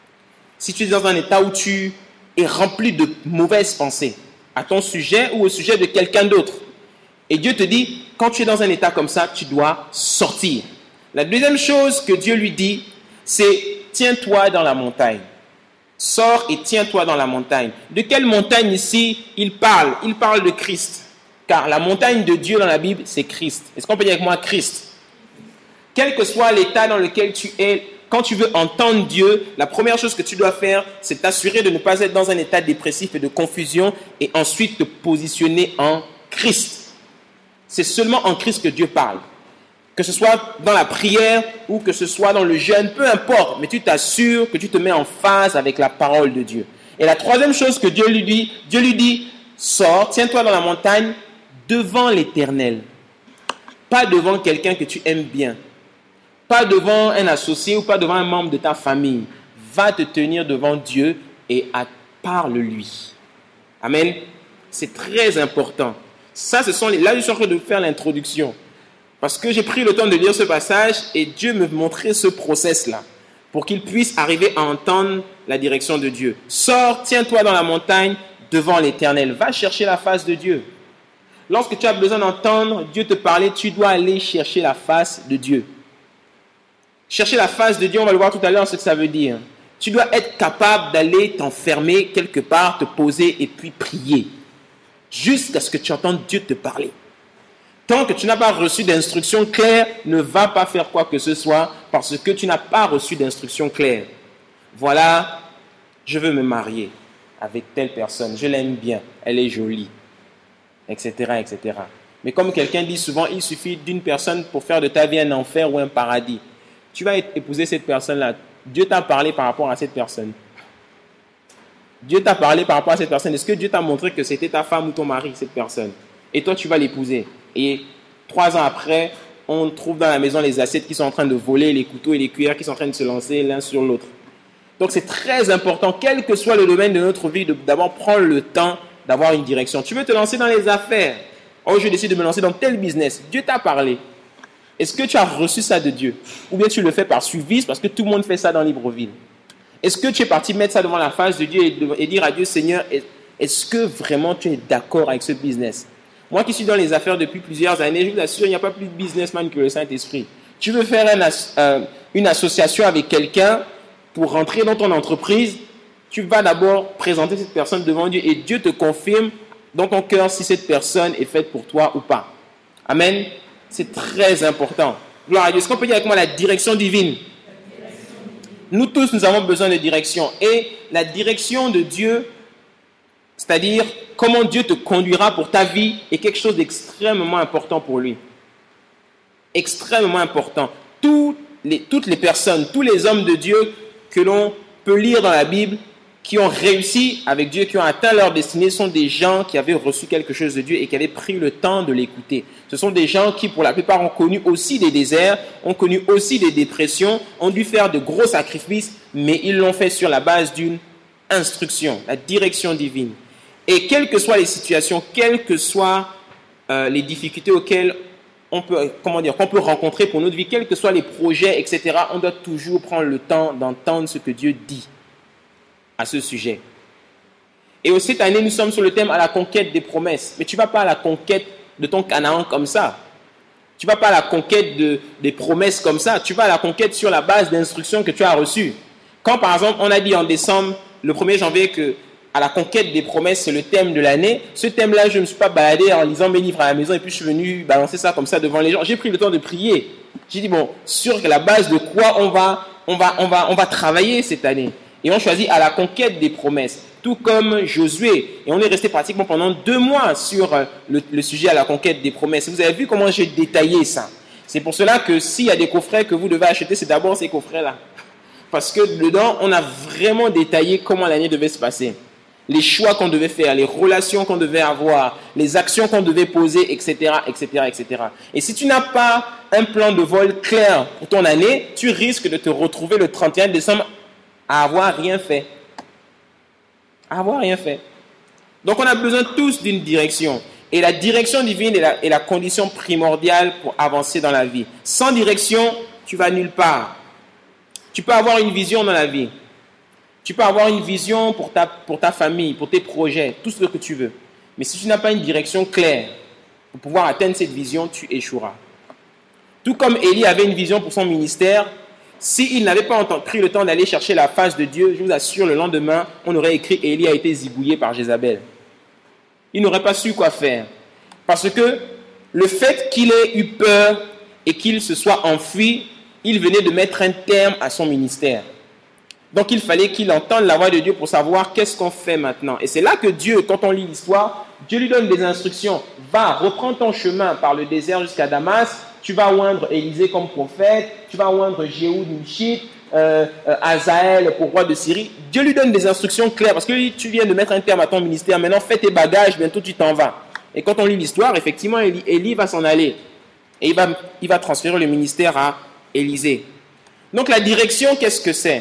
Si tu es dans un état où tu es rempli de mauvaises pensées à ton sujet ou au sujet de quelqu'un d'autre. Et Dieu te dit, quand tu es dans un état comme ça, tu dois sortir. La deuxième chose que Dieu lui dit, c'est tiens-toi dans la montagne. Sors et tiens-toi dans la montagne. De quelle montagne ici il parle? Il parle de Christ. Car la montagne de Dieu dans la Bible, c'est Christ. Est-ce qu'on peut dire avec moi Christ? Quel que soit l'état dans lequel tu es, quand tu veux entendre Dieu, la première chose que tu dois faire, c'est t'assurer de ne pas être dans un état dépressif et de confusion et ensuite te positionner en Christ. C'est seulement en Christ que Dieu parle. Que ce soit dans la prière ou que ce soit dans le jeûne, peu importe, mais tu t'assures que tu te mets en phase avec la parole de Dieu. Et la troisième chose que Dieu lui dit, Dieu lui dit, sors, tiens-toi dans la montagne devant l'Éternel. Pas devant quelqu'un que tu aimes bien. Pas devant un associé ou pas devant un membre de ta famille. Va te tenir devant Dieu et parle-lui. Amen. C'est très important. Ça, ce sont les... Là, je suis en train de faire l'introduction. Parce que j'ai pris le temps de lire ce passage et Dieu me montrait ce process-là pour qu'il puisse arriver à entendre la direction de Dieu. Sors, tiens-toi dans la montagne devant l'Éternel. Va chercher la face de Dieu. Lorsque tu as besoin d'entendre Dieu te parler, tu dois aller chercher la face de Dieu. Chercher la face de Dieu, on va le voir tout à l'heure ce que ça veut dire. Tu dois être capable d'aller t'enfermer quelque part, te poser et puis prier. Jusqu'à ce que tu entendes Dieu te parler. Tant que tu n'as pas reçu d'instructions claires, ne va pas faire quoi que ce soit parce que tu n'as pas reçu d'instructions claires. Voilà, je veux me marier avec telle personne, je l'aime bien, elle est jolie, et cetera, et cetera. Mais comme quelqu'un dit souvent, il suffit d'une personne pour faire de ta vie un enfer ou un paradis. Tu vas épouser cette personne-là. Dieu t'a parlé par rapport à cette personne. Dieu t'a parlé par rapport à cette personne. Est-ce que Dieu t'a montré que c'était ta femme ou ton mari, cette personne? Et toi, tu vas l'épouser. Et trois ans après, on trouve dans la maison les assiettes qui sont en train de voler, les couteaux et les cuillères qui sont en train de se lancer l'un sur l'autre. Donc, c'est très important, quel que soit le domaine de notre vie, de d'abord prendre le temps d'avoir une direction. Tu veux te lancer dans les affaires. Oh, je décide de me lancer dans tel business. Dieu t'a parlé. Est-ce que tu as reçu ça de Dieu? Ou bien tu le fais par suivisme parce que tout le monde fait ça dans Libreville? Est-ce que tu es parti mettre ça devant la face de Dieu et dire à Dieu, Seigneur, est-ce que vraiment tu es d'accord avec ce business? Moi qui suis dans les affaires depuis plusieurs années, je vous assure, il n'y a pas plus de businessman que le Saint-Esprit. Tu veux faire un as, euh, une association avec quelqu'un pour rentrer dans ton entreprise, tu vas d'abord présenter cette personne devant Dieu et Dieu te confirme dans ton cœur si cette personne est faite pour toi ou pas. Amen. C'est très important. Gloire à Dieu. Est-ce qu'on peut dire avec moi la direction divine? Nous tous, nous avons besoin de direction. Et la direction de Dieu, c'est-à-dire comment Dieu te conduira pour ta vie, est quelque chose d'extrêmement important pour lui. Extrêmement important. Tous les, toutes les personnes, tous les hommes de Dieu que l'on peut lire dans la Bible, qui ont réussi avec Dieu, qui ont atteint leur destinée, sont des gens qui avaient reçu quelque chose de Dieu et qui avaient pris le temps de l'écouter. Ce sont des gens qui, pour la plupart, ont connu aussi des déserts, ont connu aussi des dépressions, ont dû faire de gros sacrifices, mais ils l'ont fait sur la base d'une instruction, la direction divine. Et quelles que soient les situations, quelles que soient euh, les difficultés auxquelles on peut, comment dire, qu'on peut rencontrer pour notre vie, quels que soient les projets, et cetera, on doit toujours prendre le temps d'entendre ce que Dieu dit à ce sujet. Et aussi, cette année, nous sommes sur le thème à la conquête des promesses. Mais tu ne vas pas à la conquête de ton Canaan comme ça. Tu ne vas pas à la conquête de, des promesses comme ça. Tu vas à la conquête sur la base d'instructions que tu as reçues. Quand, par exemple, on a dit en décembre, le premier janvier, que à la conquête des promesses, c'est le thème de l'année. Ce thème-là, je ne me suis pas baladé en lisant mes livres à la maison et puis je suis venu balancer ça comme ça devant les gens. J'ai pris le temps de prier. J'ai dit, bon, sur la base de quoi on va on va, on va, on va travailler cette année. Et on choisit à la conquête des promesses, tout comme Josué. Et on est resté pratiquement pendant deux mois sur le, le sujet à la conquête des promesses. Vous avez vu comment j'ai détaillé ça. C'est pour cela que s'il y a des coffrets que vous devez acheter, c'est d'abord ces coffrets-là. Parce que dedans, on a vraiment détaillé comment l'année devait se passer. Les choix qu'on devait faire, les relations qu'on devait avoir, les actions qu'on devait poser, et cetera, et cetera, et cetera. Et si tu n'as pas un plan de vol clair pour ton année, tu risques de te retrouver le trente et un décembre à avoir rien fait. À avoir rien fait. Donc, on a besoin tous d'une direction. Et la direction divine est la, est la condition primordiale pour avancer dans la vie. Sans direction, tu vas nulle part. Tu peux avoir une vision dans la vie. Tu peux avoir une vision pour ta, pour ta famille, pour tes projets, tout ce que tu veux. Mais si tu n'as pas une direction claire pour pouvoir atteindre cette vision, tu échoueras. Tout comme Élie avait une vision pour son ministère, s'il n'avait pas pris le temps d'aller chercher la face de Dieu, je vous assure, le lendemain, on aurait écrit « Élie a été zigouillé par Jézabel ». Il n'aurait pas su quoi faire. Parce que le fait qu'il ait eu peur et qu'il se soit enfui, il venait de mettre un terme à son ministère. Donc il fallait qu'il entende la voix de Dieu pour savoir qu'est-ce qu'on fait maintenant. Et c'est là que Dieu, quand on lit l'histoire, Dieu lui donne des instructions. Va, reprends ton chemin par le désert jusqu'à Damas. Tu vas oindre Élisée comme prophète. Tu vas oindre Jéhoud Nimshit, euh, euh, Azaël pour roi de Syrie. Dieu lui donne des instructions claires parce que tu viens de mettre un terme à ton ministère. Maintenant, fais tes bagages, bientôt tu t'en vas. Et quand on lit l'histoire, effectivement, Élie, Élie va s'en aller. Et il va, il va transférer le ministère à Élisée. Donc la direction, qu'est-ce que c'est?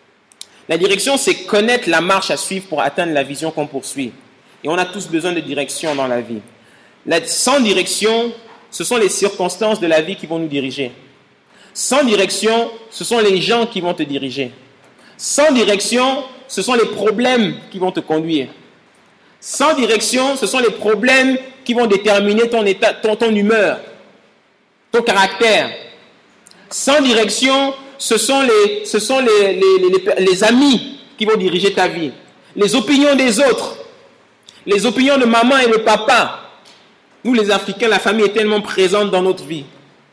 La direction, c'est connaître la marche à suivre pour atteindre la vision qu'on poursuit. Et on a tous besoin de direction dans la vie. La, sans direction, ce sont les circonstances de la vie qui vont nous diriger. Sans direction, ce sont les gens qui vont te diriger. Sans direction, ce sont les problèmes qui vont te conduire. Sans direction, ce sont les problèmes qui vont déterminer ton état, ton, ton humeur, ton caractère. Sans direction, ce sont les, ce sont les, les, les, les amis qui vont diriger ta vie. Les opinions des autres. Les opinions de maman et de papa. Nous, les Africains, la famille est tellement présente dans notre vie.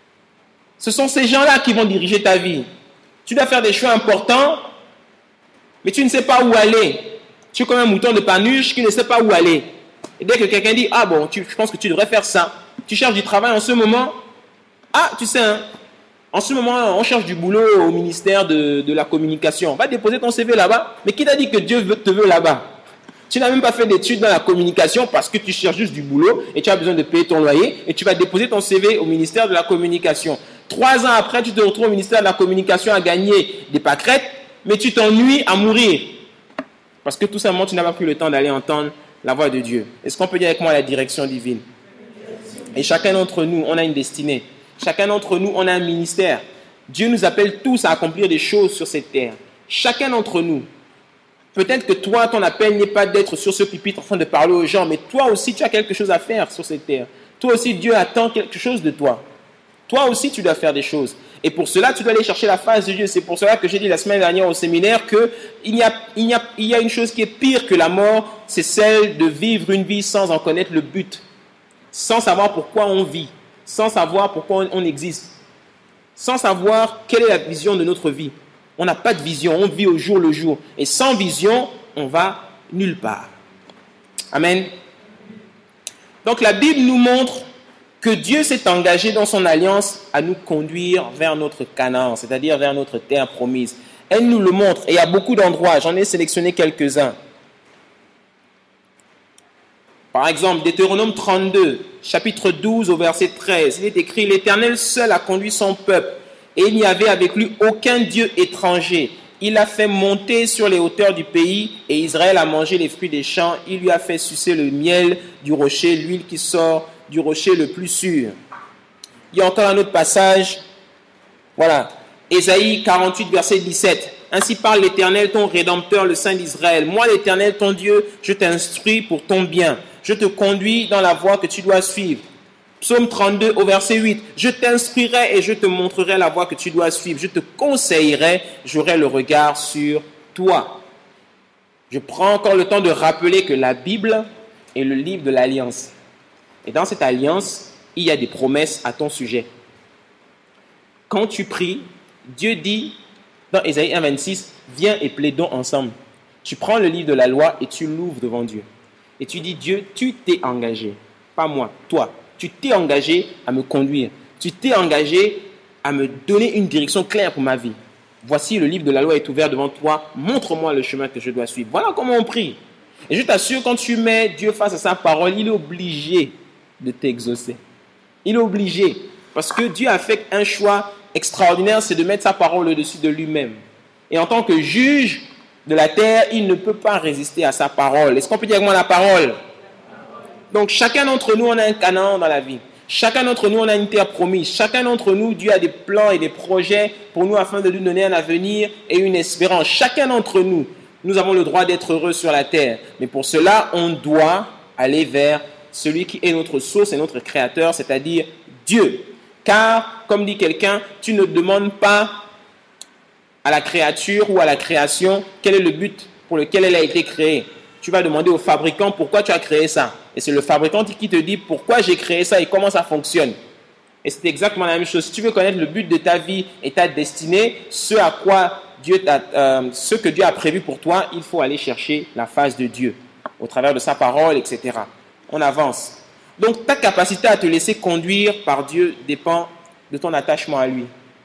Ce sont ces gens-là qui vont diriger ta vie. Tu dois faire des choix importants, mais tu ne sais pas où aller. Tu es comme un mouton de Panurge qui ne sait pas où aller. Et dès que quelqu'un dit, ah bon, tu, je pense que tu devrais faire ça. Tu cherches du travail en ce moment. Ah, tu sais, hein, en ce moment, on cherche du boulot au ministère de, de la communication. Va déposer ton C V là-bas. Mais qui t'a dit que Dieu veut, te veut là-bas? Tu n'as même pas fait d'études dans la communication parce que tu cherches juste du boulot et tu as besoin de payer ton loyer et tu vas déposer ton C V au ministère de la communication. Trois ans après, tu te retrouves au ministère de la communication à gagner des pâquerettes, mais tu t'ennuies à mourir. Parce que tout simplement, tu n'as pas pris le temps d'aller entendre la voix de Dieu. Est-ce qu'on peut dire avec moi la direction divine? Et chacun d'entre nous, on a une destinée. Chacun d'entre nous, on a un ministère. Dieu nous appelle tous à accomplir des choses sur cette terre. Chacun d'entre nous. Peut-être que toi, ton appel n'est pas d'être sur ce pupitre en train de parler aux gens, mais toi aussi, tu as quelque chose à faire sur cette terre. Toi aussi, Dieu attend quelque chose de toi. Toi aussi, tu dois faire des choses. Et pour cela, tu dois aller chercher la face de Dieu. C'est pour cela que j'ai dit la semaine dernière au séminaire qu'il y a, il y a, il y a une chose qui est pire que la mort, c'est celle de vivre une vie sans en connaître le but, sans savoir pourquoi on vit, sans savoir pourquoi on existe, sans savoir quelle est la vision de notre vie. On n'a pas de vision, on vit au jour le jour. Et sans vision, on va nulle part. Amen. Donc la Bible nous montre que Dieu s'est engagé dans son alliance à nous conduire vers notre Canaan, c'est-à-dire vers notre terre promise. Elle nous le montre, et il y a beaucoup d'endroits, j'en ai sélectionné quelques-uns. Par exemple, Deutéronome trente-deux, chapitre douze au verset treize, il est écrit « L'Éternel seul a conduit son peuple, et il n'y avait avec lui aucun Dieu étranger. Il l'a fait monter sur les hauteurs du pays, et Israël a mangé les fruits des champs. Il lui a fait sucer le miel du rocher, l'huile qui sort du rocher le plus sûr. » Il y a encore un autre passage. Voilà. Ésaïe quarante-huit, verset dix-sept. « Ainsi parle l'Éternel, ton Rédempteur, le Saint d'Israël. Moi, l'Éternel, ton Dieu, je t'instruis pour ton bien. Je te conduis dans la voie que tu dois suivre. » Psaume trente-deux, au verset huit. « Je t'instruirai et je te montrerai la voie que tu dois suivre. Je te conseillerai, j'aurai le regard sur toi. » Je prends encore le temps de rappeler que la Bible est le livre de l'Alliance. Et dans cette alliance, il y a des promesses à ton sujet. Quand tu pries, Dieu dit Dans Ésaïe un vingt-six, viens et plaidons ensemble. Tu prends le livre de la loi et tu l'ouvres devant Dieu. Et tu dis, Dieu, tu t'es engagé, pas moi, toi. Tu t'es engagé à me conduire. Tu t'es engagé à me donner une direction claire pour ma vie. Voici, le livre de la loi est ouvert devant toi. Montre-moi le chemin que je dois suivre. Voilà comment on prie. Et je t'assure, quand tu mets Dieu face à sa parole, il est obligé de t'exaucer. Il est obligé. Parce que Dieu a fait un choix extraordinaire, c'est de mettre sa parole au-dessus de lui-même. Et en tant que juge de la terre, il ne peut pas résister à sa parole. Est-ce qu'on peut dire avec moi la parole? Donc chacun d'entre nous, on a un Canaan dans la vie. Chacun d'entre nous, on a une terre promise. Chacun d'entre nous, Dieu a des plans et des projets pour nous afin de nous donner un avenir et une espérance. Chacun d'entre nous, nous avons le droit d'être heureux sur la terre. Mais pour cela, on doit aller vers celui qui est notre source et notre créateur, c'est-à-dire Dieu. Car, comme dit quelqu'un, tu ne demandes pas à la créature ou à la création quel est le but pour lequel elle a été créée. Tu vas demander au fabricant pourquoi tu as créé ça. Et c'est le fabricant qui te dit pourquoi j'ai créé ça et comment ça fonctionne. Et c'est exactement la même chose. Si tu veux connaître le but de ta vie et ta destinée, ce à quoi Dieu t'a, euh, ce que Dieu a prévu pour toi, il faut aller chercher la face de Dieu au travers de sa parole, et cetera. On avance. Donc ta capacité à te laisser conduire par Dieu dépend de ton attachement à lui.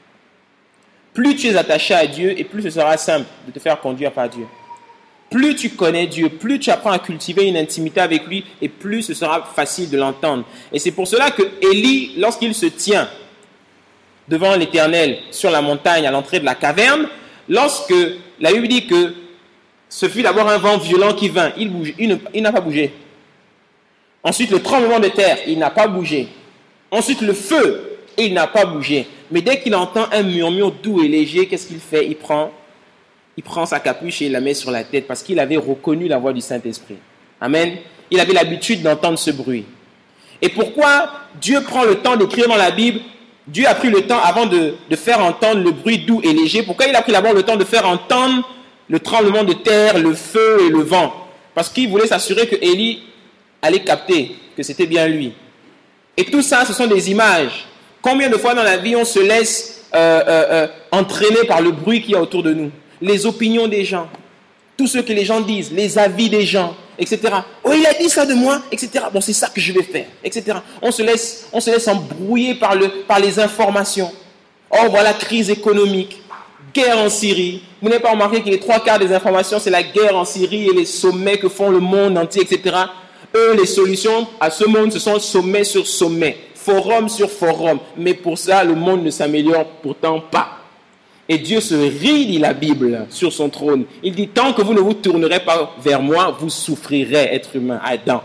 Plus tu es attaché à Dieu et plus ce sera simple de te faire conduire par Dieu. Plus tu connais Dieu, plus tu apprends à cultiver une intimité avec lui et plus ce sera facile de l'entendre. Et c'est pour cela que Élie, lorsqu'il se tient devant l'Éternel sur la montagne à l'entrée de la caverne, lorsque la Bible dit que ce fut d'abord un vent violent qui vint, il, bouge, il, ne, il n'a pas bougé. Ensuite le tremblement de terre, il n'a pas bougé. Ensuite le feu, il n'a pas bougé. Mais dès qu'il entend un murmure doux et léger, qu'est-ce qu'il fait? Il prend Il prend sa capuche et il la met sur la tête parce qu'il avait reconnu la voix du Saint-Esprit. Amen. Il avait l'habitude d'entendre ce bruit. Et pourquoi Dieu prend le temps d'écrire dans la Bible? Dieu a pris le temps avant de, de faire entendre le bruit doux et léger. Pourquoi il a pris d'abord le temps de faire entendre le tremblement de terre, le feu et le vent? Parce qu'il voulait s'assurer que Élie allait capter que c'était bien lui. Et tout ça, ce sont des images. Combien de fois dans la vie on se laisse euh, euh, euh, entraîner par le bruit qu'il y a autour de nous? Les opinions des gens, tout ce que les gens disent, les avis des gens, et cetera. Oh, il a dit ça de moi, et cetera. Bon, c'est ça que je vais faire, et cetera. On se laisse, on se laisse embrouiller par, le, par les informations. Oh, voilà, crise économique, guerre en Syrie. Vous n'avez pas remarqué que les trois quarts des informations, c'est la guerre en Syrie et les sommets que font le monde entier, et cetera. Eux, les solutions à ce monde, ce sont sommet sur sommet, forum sur forum. Mais pour ça, le monde ne s'améliore pourtant pas. Et Dieu se rit, dit la Bible, sur son trône. Il dit, tant que vous ne vous tournerez pas vers moi, vous souffrirez, être humain, Adam.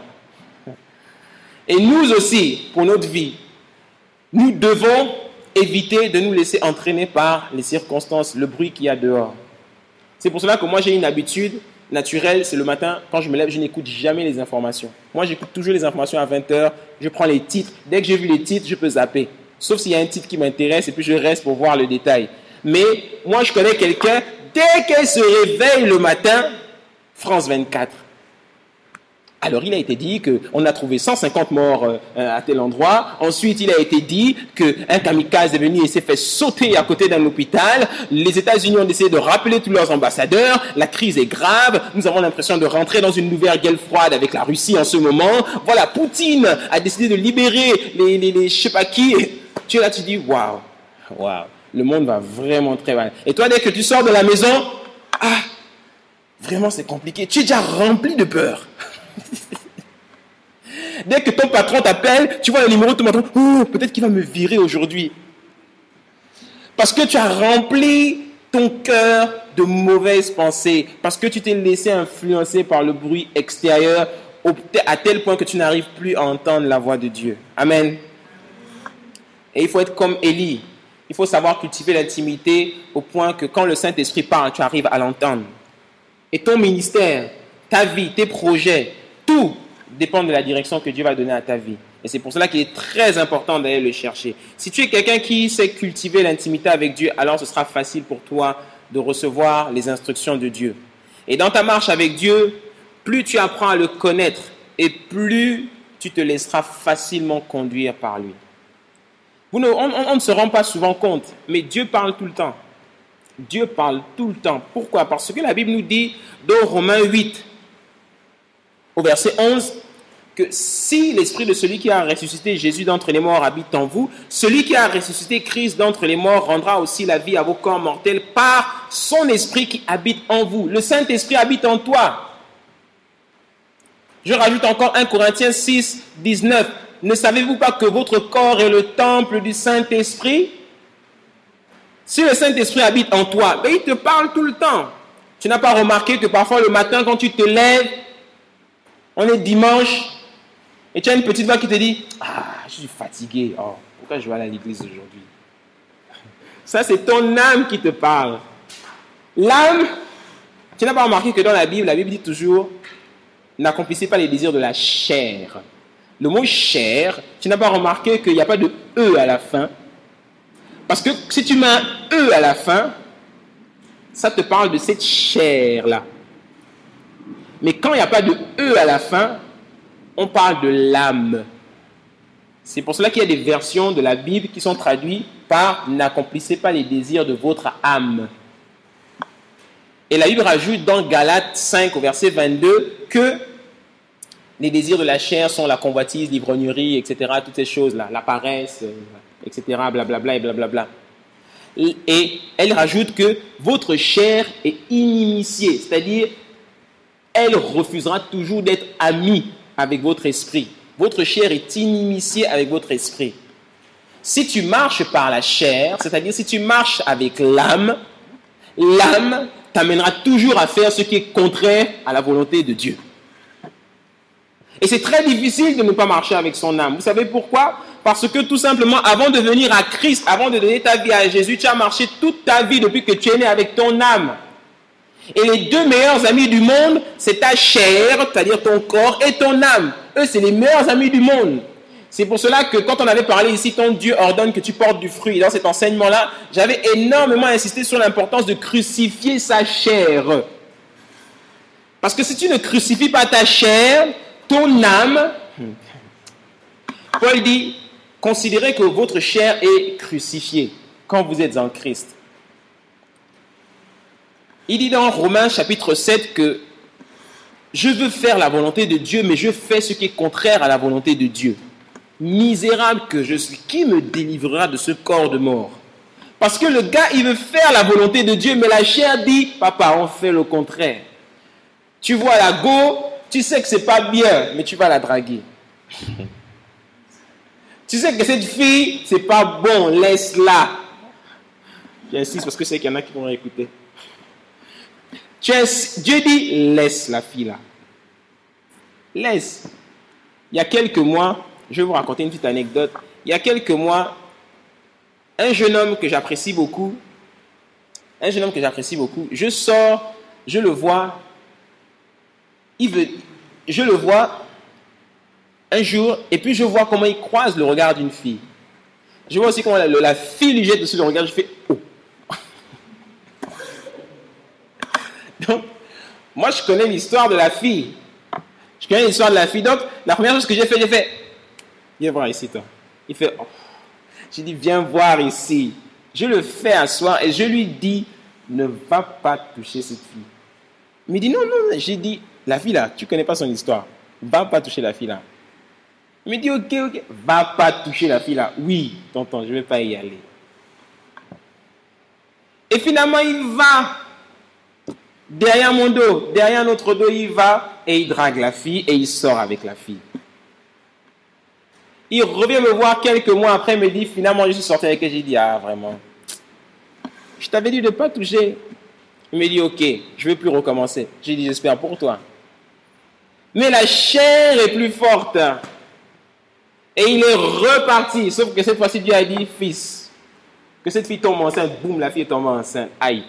Et nous aussi, pour notre vie, nous devons éviter de nous laisser entraîner par les circonstances, le bruit qu'il y a dehors. C'est pour cela que moi, j'ai une habitude naturelle, c'est le matin, quand je me lève, je n'écoute jamais les informations. Moi, j'écoute toujours les informations à vingt heures, je prends les titres. Dès que j'ai vu les titres, je peux zapper. Sauf s'il y a un titre qui m'intéresse et puis je reste pour voir le détail. Mais moi, je connais quelqu'un, dès qu'elle se réveille le matin, France vingt-quatre. Alors, il a été dit qu'on a trouvé cent cinquante morts euh, à tel endroit. Ensuite, il a été dit qu'un kamikaze est venu et s'est fait sauter à côté d'un hôpital. Les États-Unis ont décidé de rappeler tous leurs ambassadeurs. La crise est grave. Nous avons l'impression de rentrer dans une nouvelle guerre froide avec la Russie en ce moment. Voilà, Poutine a décidé de libérer les, les, les je sais pas qui. Tu es là, tu dis, waouh, waouh. Le monde va vraiment très mal. Et toi, dès que tu sors de la maison, ah, vraiment c'est compliqué. Tu es déjà rempli de peur. Dès que ton patron t'appelle, tu vois le numéro de ton patron, oh, peut-être qu'il va me virer aujourd'hui. Parce que tu as rempli ton cœur de mauvaises pensées. Parce que tu t'es laissé influencer par le bruit extérieur à tel point que tu n'arrives plus à entendre la voix de Dieu. Amen. Et il faut être comme Élie. Il faut savoir cultiver l'intimité au point que quand le Saint-Esprit parle, tu arrives à l'entendre. Et ton ministère, ta vie, tes projets, tout dépend de la direction que Dieu va donner à ta vie. Et c'est pour cela qu'il est très important d'aller le chercher. Si tu es quelqu'un qui sait cultiver l'intimité avec Dieu, alors ce sera facile pour toi de recevoir les instructions de Dieu. Et dans ta marche avec Dieu, plus tu apprends à le connaître et plus tu te laisseras facilement conduire par lui. Vous ne, on, on ne se rend pas souvent compte, mais Dieu parle tout le temps. Dieu parle tout le temps. Pourquoi? Parce que la Bible nous dit dans Romains huit, au verset onze, que si l'esprit de celui qui a ressuscité Jésus d'entre les morts habite en vous, celui qui a ressuscité Christ d'entre les morts rendra aussi la vie à vos corps mortels par son esprit qui habite en vous. Le Saint-Esprit habite en toi. Je rajoute encore un Corinthiens six, dix-neuf. Ne savez-vous pas que votre corps est le temple du Saint-Esprit? Si le Saint-Esprit habite en toi, ben il te parle tout le temps. Tu n'as pas remarqué que parfois le matin, quand tu te lèves, on est dimanche, et tu as une petite voix qui te dit « Ah, je suis fatigué. Oh, pourquoi je vais aller à l'église aujourd'hui ?» Ça, c'est ton âme qui te parle. L'âme, tu n'as pas remarqué que dans la Bible, la Bible dit toujours « N'accomplissez pas les désirs de la chair ». Le mot « chair », tu n'as pas remarqué qu'il n'y a pas de « e » à la fin. Parce que si tu mets un « e » à la fin, ça te parle de cette chair-là. Mais quand il n'y a pas de « e » à la fin, on parle de l'âme. C'est pour cela qu'il y a des versions de la Bible qui sont traduites par « N'accomplissez pas les désirs de votre âme ». Et la Bible rajoute dans Galates cinq au verset vingt-deux que les désirs de la chair sont la convoitise, l'ivrognerie, et cetera. Toutes ces choses-là, la paresse, et cetera. Blablabla et blablabla. Et elle rajoute que votre chair est inimitiée, c'est-à-dire elle refusera toujours d'être amie avec votre esprit. Votre chair est inimitiée avec votre esprit. Si tu marches par la chair, c'est-à-dire si tu marches avec l'âme, l'âme t'amènera toujours à faire ce qui est contraire à la volonté de Dieu. Et c'est très difficile de ne pas marcher avec son âme. Vous savez pourquoi? Parce que tout simplement, avant de venir à Christ, avant de donner ta vie à Jésus, tu as marché toute ta vie depuis que tu es né avec ton âme. Et les deux meilleurs amis du monde, c'est ta chair, c'est-à-dire ton corps, et ton âme. Eux, c'est les meilleurs amis du monde. C'est pour cela que quand on avait parlé ici, ton Dieu ordonne que tu portes du fruit. Et dans cet enseignement-là, j'avais énormément insisté sur l'importance de crucifier sa chair. Parce que si tu ne crucifies pas ta chair, ton âme, Paul dit, considérez que votre chair est crucifiée quand vous êtes en Christ. Il dit dans Romains chapitre sept que je veux faire la volonté de Dieu, mais je fais ce qui est contraire à la volonté de Dieu. Misérable que je suis, qui me délivrera de ce corps de mort? Parce que le gars, il veut faire la volonté de Dieu, mais la chair dit, papa, on fait le contraire. Tu vois la go, tu sais que c'est pas bien, mais tu vas la draguer. Tu sais que cette fille, c'est pas bon, laisse-la. J'insiste parce que c'est qu'il y en a qui vont écouter. Dieu dit, laisse la fille là. Laisse. Il y a quelques mois, je vais vous raconter une petite anecdote. Il y a quelques mois, un jeune homme que j'apprécie beaucoup, un jeune homme que j'apprécie beaucoup, je sors, je le vois, il veut, je le vois un jour, et puis je vois comment il croise le regard d'une fille. Je vois aussi comment la, la fille lui jette dessus le regard, je fais, oh. Donc, moi, je connais l'histoire de la fille. Je connais l'histoire de la fille. Donc, la première chose que j'ai fait, j'ai fait, viens voir ici, toi. Il fait, oh. J'ai dit, viens voir ici. Je le fais asseoir et je lui dis, ne va pas toucher cette fille. Il me dit, non, non, j'ai dit, la fille là, tu ne connais pas son histoire. Va pas toucher la fille là. Il me dit, ok, ok, va pas toucher la fille là. Oui, tonton, je ne vais pas y aller. Et finalement, il va. Derrière mon dos, derrière notre dos, il va et il drague la fille et il sort avec la fille. Il revient me voir quelques mois après, il me dit, finalement, je suis sorti avec elle. J'ai dit, ah, vraiment, je t'avais dit de ne pas toucher. Il me dit, ok, je ne vais plus recommencer. J'ai dit, j'espère pour toi. Mais la chair est plus forte. Et il est reparti. Sauf que cette fois-ci, Dieu a dit, fils, que cette fille tombe enceinte. Boum, la fille tombe enceinte. Aïe.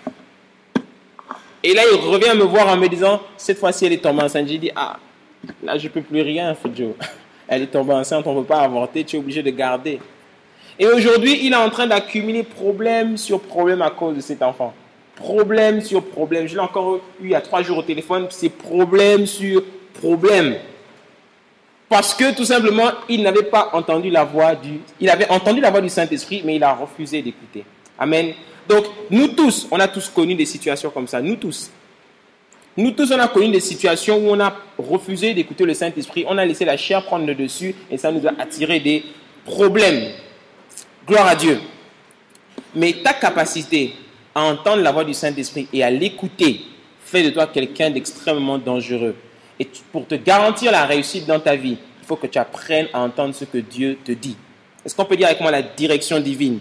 Et là, il revient me voir en me disant, cette fois-ci, elle est tombée enceinte. J'ai dit, ah, là, je ne peux plus rien, Fidjo. Elle est tombée enceinte, on ne peut pas avorter, tu es obligé de garder. Et aujourd'hui, il est en train d'accumuler problème sur problème à cause de cet enfant. Problème sur problème. Je l'ai encore eu il y a trois jours au téléphone, c'est problème sur problème. Parce que tout simplement, il n'avait pas entendu la voix du... Il avait entendu la voix du Saint-Esprit, mais il a refusé d'écouter. Amen. Donc, nous tous, on a tous connu des situations comme ça. Nous tous. Nous tous, on a connu des situations où on a refusé d'écouter le Saint-Esprit. On a laissé la chair prendre le dessus et ça nous a attiré des problèmes. Gloire à Dieu. Mais ta capacité à entendre la voix du Saint-Esprit et à l'écouter fait de toi quelqu'un d'extrêmement dangereux. Et tu, pour te garantir la réussite dans ta vie, il faut que tu apprennes à entendre ce que Dieu te dit. Est-ce qu'on peut dire avec moi la direction divine?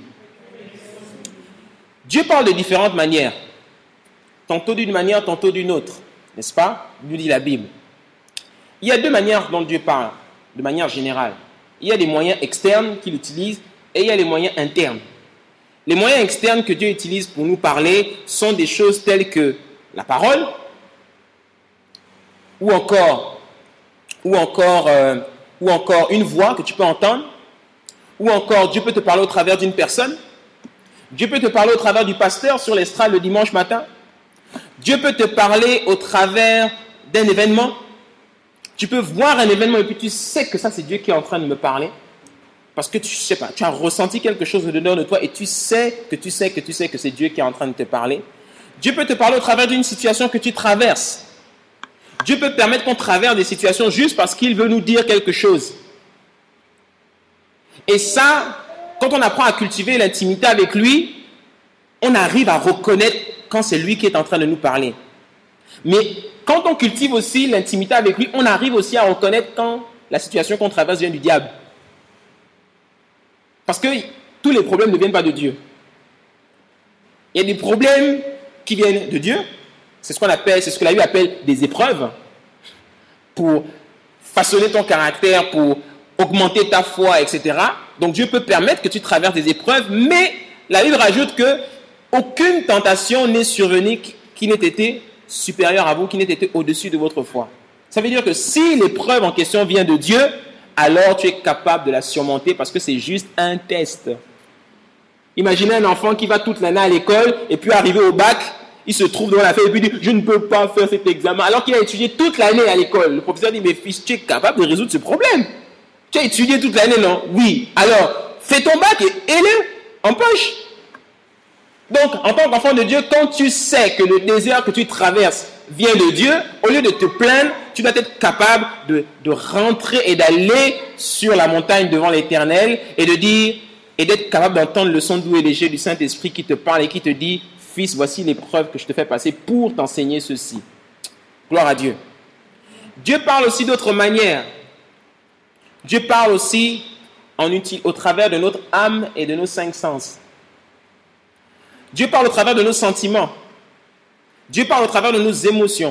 Dieu parle de différentes manières. Tantôt d'une manière, tantôt d'une autre. N'est-ce pas? Nous dit la Bible. Il y a deux manières dont Dieu parle, de manière générale. Il y a des moyens externes qu'il utilise et il y a les moyens internes. Les moyens externes que Dieu utilise pour nous parler sont des choses telles que la parole, ou encore, ou encore, euh, ou encore une voix que tu peux entendre, ou encore Dieu peut te parler au travers d'une personne. Dieu peut te parler au travers du pasteur sur l'estrade le dimanche matin. Dieu peut te parler au travers d'un événement. Tu peux voir un événement et puis tu sais que ça c'est Dieu qui est en train de me parler. Parce que tu sais pas, tu as ressenti quelque chose au-dedans de toi et tu sais que tu sais que tu sais que c'est Dieu qui est en train de te parler. Dieu peut te parler au travers d'une situation que tu traverses. Dieu peut permettre qu'on traverse des situations juste parce qu'il veut nous dire quelque chose. Et ça, quand on apprend à cultiver l'intimité avec lui, on arrive à reconnaître quand c'est lui qui est en train de nous parler. Mais quand on cultive aussi l'intimité avec lui, on arrive aussi à reconnaître quand la situation qu'on traverse vient du diable. Parce que tous les problèmes ne viennent pas de Dieu. Il y a des problèmes qui viennent de Dieu. C'est ce qu'on appelle, c'est ce que la Bible appelle des épreuves. Pour façonner ton caractère, pour augmenter ta foi, et cetera. Donc Dieu peut permettre que tu traverses des épreuves, mais la Bible rajoute que aucune tentation n'est survenue qui n'ait été supérieure à vous, qui n'ait été au-dessus de votre foi. Ça veut dire que si l'épreuve en question vient de Dieu, alors tu es capable de la surmonter parce que c'est juste un test. Imaginez un enfant qui va toute l'année à l'école et puis arrivé au bac, il se trouve devant la feuille et puis dit « Je ne peux pas faire cet examen » alors qu'il a étudié toute l'année à l'école. Le professeur dit « Mais fils, tu es capable de résoudre ce problème. Tu as étudié toute l'année, non? Oui. Alors, fais ton bac et aie-le en poche. » Donc, en tant qu'enfant de Dieu, quand tu sais que le désert que tu traverses vient de Dieu, au lieu de te plaindre, tu dois être capable de, de rentrer et d'aller sur la montagne devant l'Éternel et de dire, et d'être capable d'entendre le son doux et léger du Saint-Esprit qui te parle et qui te dit, fils, voici l'épreuve que je te fais passer pour t'enseigner ceci. Gloire à Dieu. Dieu parle aussi d'autres manières. Dieu parle aussi en util, au travers de notre âme et de nos cinq sens. Dieu parle au travers de nos sentiments. Dieu parle au travers de nos émotions.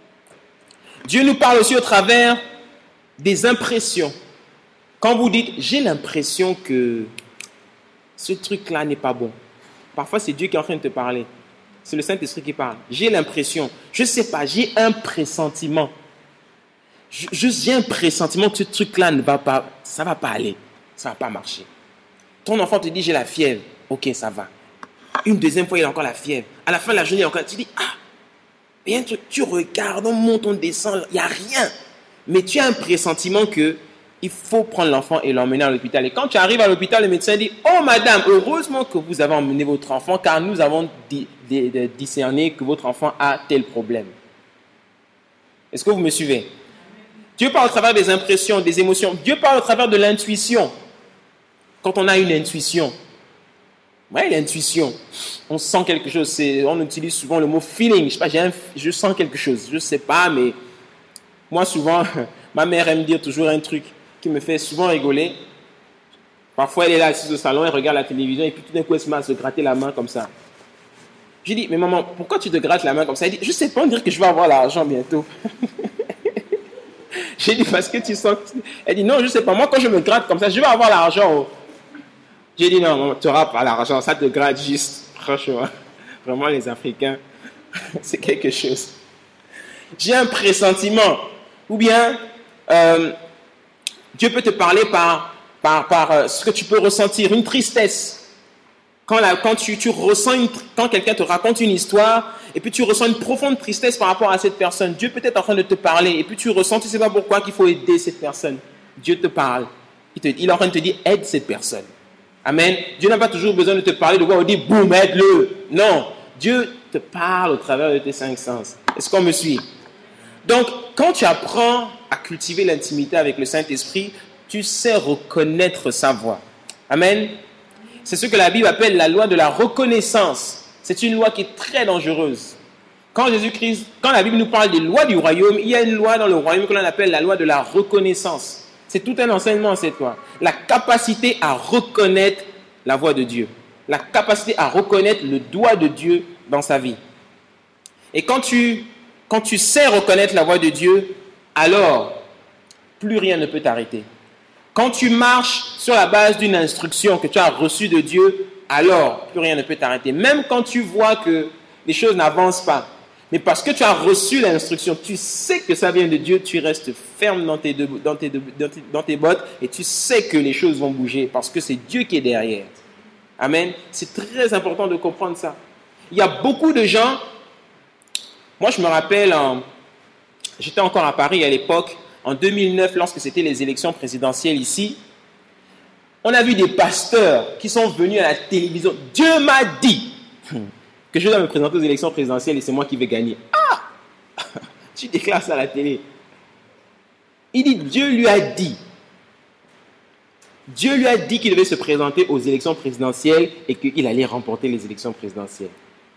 Dieu nous parle aussi au travers des impressions. Quand vous dites, j'ai l'impression que ce truc-là n'est pas bon. Parfois, c'est Dieu qui est en train de te parler. C'est le Saint-Esprit qui parle. J'ai l'impression, je ne sais pas, j'ai un pressentiment. Je, je, j'ai un pressentiment que ce truc-là ne va pas, ça ne va pas aller. Ça ne va pas marcher. Ton enfant te dit, j'ai la fièvre. Ok, ça va. Une deuxième fois, il a encore la fièvre. À la fin de la journée, il a encore, tu dis, ah, il y a un truc, tu regardes, on monte, on descend, il n'y a rien. Mais tu as un pressentiment que il faut prendre l'enfant et l'emmener à l'hôpital. Et quand tu arrives à l'hôpital, le médecin dit, oh madame, heureusement que vous avez emmené votre enfant, car nous avons di- di- di- discerné que votre enfant a tel problème. Est-ce que vous me suivez? Dieu parle au travers des impressions, des émotions. Dieu parle au travers de l'intuition. Quand on a une intuition, ouais, l'intuition, on sent quelque chose. C'est, on utilise souvent le mot feeling. Je sais pas, j'ai un, je sens quelque chose. Je ne sais pas, mais moi souvent, ma mère aime dire toujours un truc qui me fait souvent rigoler. Parfois, elle est là assise au salon, elle regarde la télévision et puis tout d'un coup, elle se met à se gratter la main comme ça. Je dis, mais maman, pourquoi tu te grattes la main comme ça? Elle dit, je ne sais pas, on dirait que je vais avoir l'argent bientôt. J'ai dit, parce que tu sens... Elle dit, non, je ne sais pas, moi quand je me gratte comme ça, je vais avoir l'argent. J'ai dit, non, tu n'auras pas l'argent, ça te gratte juste. Franchement, vraiment les Africains, c'est quelque chose. J'ai un pressentiment. Ou bien, euh, Dieu peut te parler par, par, par euh, ce que tu peux ressentir, une tristesse. Quand, la, quand, tu, tu ressens une, quand quelqu'un te raconte une histoire, et puis tu ressens une profonde tristesse par rapport à cette personne, Dieu peut être en train de te parler, et puis tu ressens, tu ne sais pas pourquoi, qu'il faut aider cette personne. Dieu te parle. Il, te, il est en train de te dire, aide cette personne. Amen. Dieu n'a pas toujours besoin de te parler de voix ou dire boum, aide-le. Non, Dieu te parle au travers de tes cinq sens. Est-ce qu'on me suit? Donc, quand tu apprends à cultiver l'intimité avec le Saint-Esprit, tu sais reconnaître sa voix. Amen. C'est ce que la Bible appelle la loi de la reconnaissance. C'est une loi qui est très dangereuse. Quand Jésus-Christ, quand la Bible nous parle des lois du royaume, il y a une loi dans le royaume que l'on appelle la loi de la reconnaissance. C'est tout un enseignement, cette loi. La capacité à reconnaître la voix de Dieu. La capacité à reconnaître le doigt de Dieu dans sa vie. Et quand tu, quand tu sais reconnaître la voix de Dieu, alors, plus rien ne peut t'arrêter. Quand tu marches sur la base d'une instruction que tu as reçue de Dieu, alors, plus rien ne peut t'arrêter. Même quand tu vois que les choses n'avancent pas, mais parce que tu as reçu l'instruction, tu sais que ça vient de Dieu, tu restes ferme dans tes, dans tes, dans tes, dans tes bottes et tu sais que les choses vont bouger parce que c'est Dieu qui est derrière. Amen. C'est très important de comprendre ça. Il y a beaucoup de gens, moi je me rappelle, en, j'étais encore à Paris à l'époque, en deux mille neuf, lorsque c'était les élections présidentielles ici, on a vu des pasteurs qui sont venus à la télévision. Dieu m'a dit que je dois me présenter aux élections présidentielles et c'est moi qui vais gagner. Ah! Tu déclares ça à la télé. Il dit, Dieu lui a dit. Dieu lui a dit qu'il devait se présenter aux élections présidentielles et qu'il allait remporter les élections présidentielles.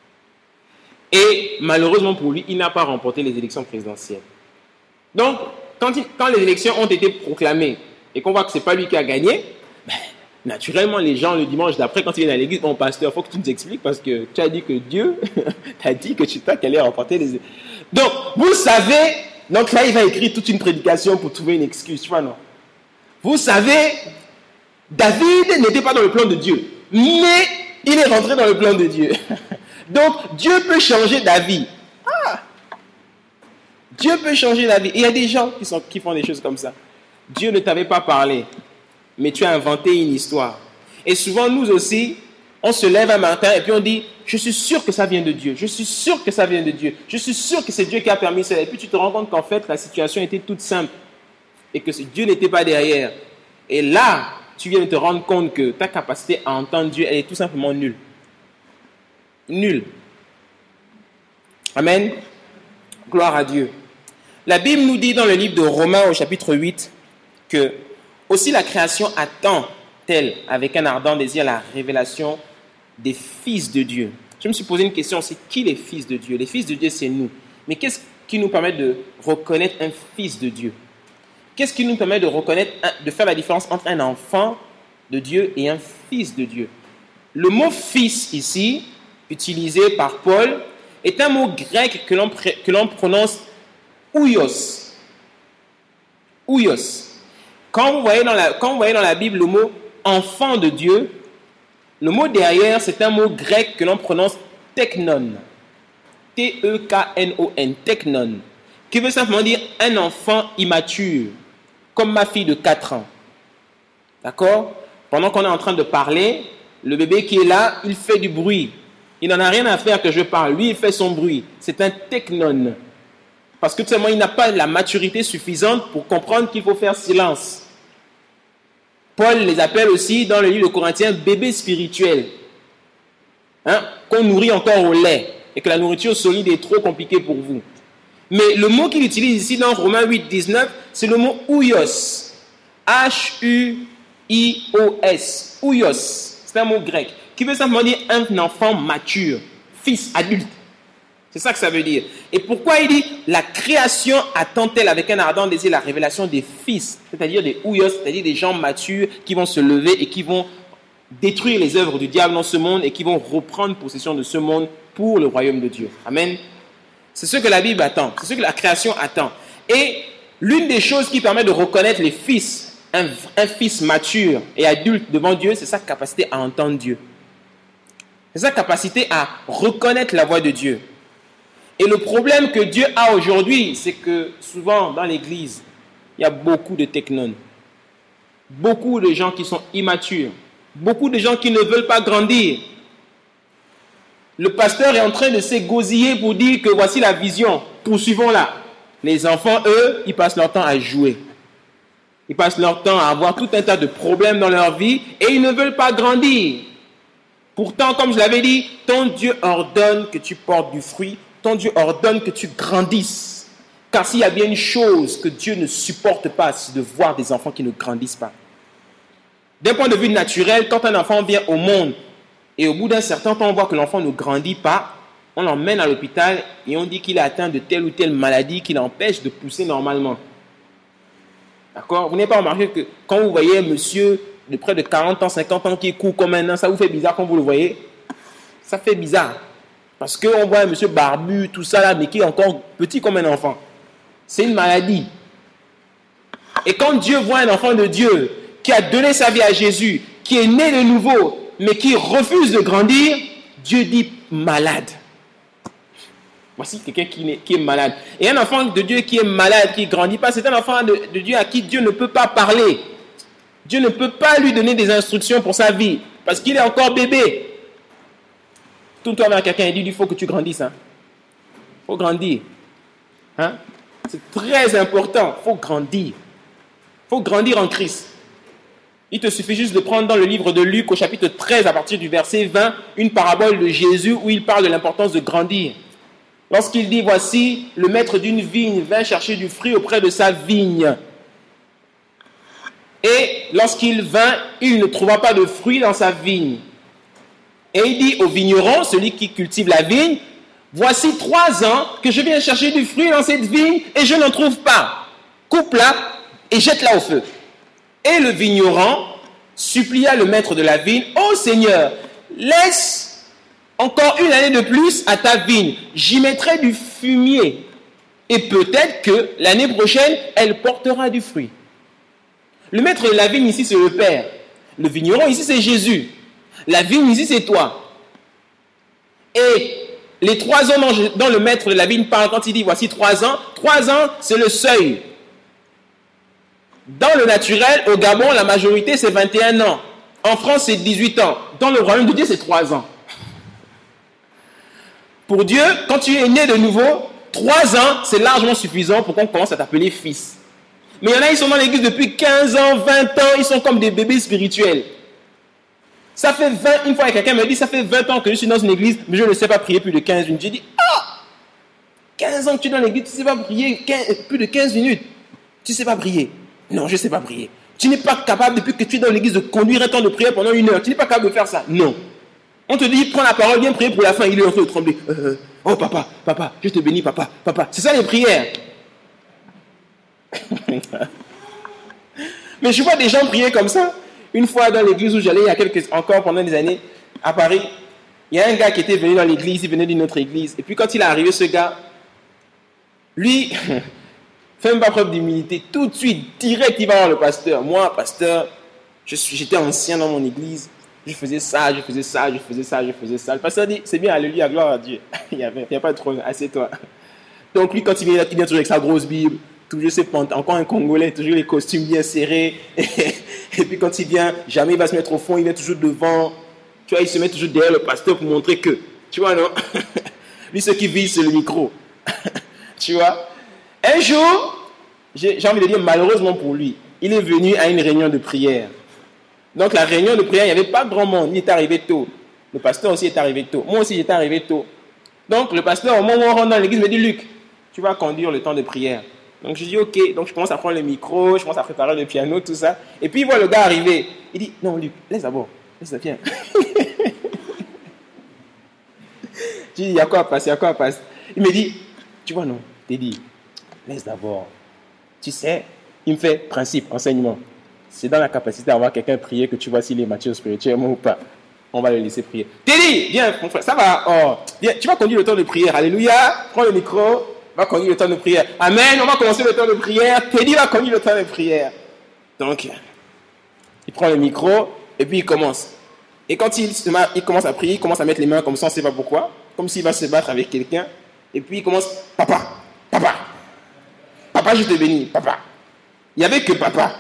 Et malheureusement pour lui, il n'a pas remporté les élections présidentielles. Donc, quand, il, quand les élections ont été proclamées et qu'on voit que ce n'est pas lui qui a gagné, ben, naturellement, les gens, le dimanche d'après, quand ils viennent à l'église, bon, pasteur, il faut que tu nous expliques parce que tu as dit que Dieu t'a dit que tu t'as qu'elle allait remporter les... Donc, vous savez, donc là, il va écrire toute une prédication pour trouver une excuse, tu vois, non? Vous savez, David n'était pas dans le plan de Dieu, mais il est rentré dans le plan de Dieu. Donc, Dieu peut changer d'avis. Ah! Dieu peut changer d'avis. Et il y a des gens qui, sont, qui font des choses comme ça. Dieu ne t'avait pas parlé, mais tu as inventé une histoire. Et souvent, nous aussi, on se lève un matin et puis on dit, je suis sûr que ça vient de Dieu. Je suis sûr que ça vient de Dieu. Je suis sûr que c'est Dieu qui a permis ça. Et puis tu te rends compte qu'en fait, la situation était toute simple. Et que Dieu n'était pas derrière. Et là, tu viens de te rendre compte que ta capacité à entendre Dieu, elle est tout simplement nulle. Nulle. Amen. Gloire à Dieu. La Bible nous dit dans le livre de Romains au chapitre huit que aussi la création attend-elle avec un ardent désir la révélation des fils de Dieu. Je me suis posé une question, c'est qui les fils de Dieu? Les fils de Dieu, c'est nous. Mais qu'est-ce qui nous permet de reconnaître un fils de Dieu? Qu'est-ce qui nous permet de reconnaître, de faire la différence entre un enfant de Dieu et un fils de Dieu? Le mot fils ici, utilisé par Paul, est un mot grec que l'on, que l'on prononce ouios. Ouios. Quand vous voyez dans la, quand vous voyez dans la Bible le mot enfant de Dieu, le mot derrière, c'est un mot grec que l'on prononce teknon. T E K N O N, teknon. Qui veut simplement dire un enfant immature, comme ma fille de quatre ans. D'accord? Pendant qu'on est en train de parler, le bébé qui est là, il fait du bruit. Il n'en a rien à faire que je parle. Lui, il fait son bruit. C'est un teknon. Parce que tout simplement, il n'a pas la maturité suffisante pour comprendre qu'il faut faire silence. Paul les appelle aussi, dans le livre de Corinthiens, bébés spirituels. Hein? Qu'on nourrit encore au lait. Et que la nourriture solide est trop compliquée pour vous. Mais le mot qu'il utilise ici dans Romains huit, dix-neuf, c'est le mot ouios. H U I O S. Ouios. C'est un mot grec. Qui veut simplement dire un enfant mature. Fils, adulte. C'est ça que ça veut dire. Et pourquoi il dit la création attend-elle avec un ardent désir la révélation des fils, c'est-à-dire des ouios, c'est-à-dire des gens matures qui vont se lever et qui vont détruire les œuvres du diable dans ce monde et qui vont reprendre possession de ce monde pour le royaume de Dieu. Amen. C'est ce que la Bible attend, c'est ce que la création attend. Et l'une des choses qui permet de reconnaître les fils, un, un fils mature et adulte devant Dieu, c'est sa capacité à entendre Dieu. C'est sa capacité à reconnaître la voix de Dieu. Et le problème que Dieu a aujourd'hui, c'est que souvent dans l'église, il y a beaucoup de teknon. Beaucoup de gens qui sont immatures. Beaucoup de gens qui ne veulent pas grandir. Le pasteur est en train de s'égosiller pour dire que voici la vision. Poursuivons-la. Les enfants, eux, ils passent leur temps à jouer. Ils passent leur temps à avoir tout un tas de problèmes dans leur vie et ils ne veulent pas grandir. Pourtant, comme je l'avais dit, ton Dieu ordonne que tu portes du fruit, ton Dieu ordonne que tu grandisses. Car s'il y a bien une chose que Dieu ne supporte pas, c'est de voir des enfants qui ne grandissent pas. D'un point de vue naturel, quand un enfant vient au monde et au bout d'un certain temps, on voit que l'enfant ne grandit pas, on l'emmène à l'hôpital et on dit qu'il est atteint de telle ou telle maladie qui l'empêche de pousser normalement. D'accord? Vous n'avez pas remarqué que quand vous voyez un monsieur de près de quarante ans, cinquante ans qui court comme un an, ça vous fait bizarre quand vous le voyez? Ça fait bizarre. Parce qu'on voit un monsieur barbu, tout ça là, mais qui est encore petit comme un enfant. C'est une maladie. Et quand Dieu voit un enfant de Dieu qui a donné sa vie à Jésus, qui est né de nouveau, mais qui refuse de grandir, Dieu dit malade. Voici quelqu'un qui est, qui est malade. Et un enfant de Dieu qui est malade, qui ne grandit pas, c'est un enfant de, de Dieu à qui Dieu ne peut pas parler. Dieu ne peut pas lui donner des instructions pour sa vie, parce qu'il est encore bébé. Tourne-toi vers quelqu'un et dis, il faut que tu grandisses. Hein. Il faut grandir. Hein? C'est très important. Il faut grandir. Il faut grandir en Christ. Il te suffit juste de prendre dans le livre de Luc, au chapitre treize, à partir du verset vingt, une parabole de Jésus où il parle de l'importance de grandir. Lorsqu'il dit, voici, le maître d'une vigne vint chercher du fruit auprès de sa vigne. Et lorsqu'il vint, il ne trouva pas de fruit dans sa vigne. Et il dit au vigneron, celui qui cultive la vigne, voici trois ans que je viens chercher du fruit dans cette vigne et je n'en trouve pas. Coupe-la et jette-la au feu. Et le vigneron supplia le maître de la vigne, ô Seigneur, laisse encore une année de plus à ta vigne, j'y mettrai du fumier. Et peut-être que l'année prochaine, elle portera du fruit. Le maître de la vigne ici, c'est le Père. Le vigneron ici, c'est Jésus. La vigne ici, c'est toi. Et les trois ans dont, dont le maître de la vigne parle, quand il dit voici trois ans, trois ans, c'est le seuil. Dans le naturel, au Gabon, la majorité, c'est vingt et un ans. En France, c'est dix-huit ans. Dans le royaume de Dieu, c'est trois ans. Pour Dieu, quand tu es né de nouveau, trois ans, c'est largement suffisant pour qu'on commence à t'appeler fils. Mais il y en a, ils sont dans l'église depuis quinze ans, vingt ans, ils sont comme des bébés spirituels. Ça fait vingt, une fois quelqu'un me dit, ça fait vingt ans que je suis dans une église, mais je ne sais pas prier plus de quinze minutes. J'ai dit, ah, quinze ans que tu es dans l'église, tu ne sais pas prier quinze, plus de quinze minutes. Tu ne sais pas prier. Non, je ne sais pas prier. Tu n'es pas capable, depuis que tu es dans l'église, de conduire un temps de prière pendant une heure. Tu n'es pas capable de faire ça. Non. On te dit, prends la parole, viens prier pour la fin. Il est en train de trembler. Euh, oh papa, papa, je te bénis, papa, papa. C'est ça les prières. Mais je vois des gens prier comme ça. Une fois dans l'église où j'allais, il y a quelques, encore pendant des années, à Paris, il y a un gars qui était venu dans l'église, il venait d'une autre église. Et puis quand il est arrivé, ce gars, lui, fait même pas preuve d'humilité. Tout de suite, direct, il va voir le pasteur. Moi, pasteur, je suis, j'étais ancien dans mon église. Je faisais ça, je faisais ça, je faisais ça, je faisais ça. Le pasteur dit, c'est bien, alléluia, gloire à Dieu. Il n'y a, a pas de problème, assieds-toi. Donc lui, quand il vient, il vient toujours avec sa grosse Bible, toujours ses pantalons, encore un Congolais, toujours les costumes bien serrés. Et, et puis quand il vient, jamais il va se mettre au fond, il vient toujours devant. Tu vois, il se met toujours derrière le pasteur pour montrer que, tu vois, non? Lui, ce qui vise, c'est le micro. Tu vois? Un jour, j'ai, j'ai envie de dire malheureusement pour lui, il est venu à une réunion de prière. Donc la réunion de prière, il n'y avait pas grand monde, il est arrivé tôt. Le pasteur aussi est arrivé tôt. Moi aussi, j'étais arrivé tôt. Donc le pasteur, au moment où on rentre dans l'église, me dit, Luc, tu vas conduire le temps de prière. Donc je dis, ok. Donc je commence à prendre le micro, je commence à préparer le piano, tout ça. Et puis il voit le gars arriver. Il dit, non Luc, laisse d'abord, laisse viens. Je dis, il y a quoi à passer, il y a quoi à passer. Il me dit, tu vois non, t'es dit, laisse d'abord. Tu sais, il me fait principe, enseignement. C'est dans la capacité d'avoir quelqu'un prier que tu vois s'il est mature spirituellement ou pas. On va le laisser prier. Teddy, viens, mon frère, ça va. Oh, viens, tu vas conduire le temps de prière. Alléluia. Prends le micro. Va conduire le temps de prière. Amen. On va commencer le temps de prière. Teddy va conduire le temps de prière. Donc, il prend le micro et puis il commence. Et quand il, il commence à prier, il commence à mettre les mains comme ça, on ne sait pas pourquoi. Comme s'il va se battre avec quelqu'un. Et puis il commence, papa, papa, papa, je te bénis, papa. Il n'y avait que papa.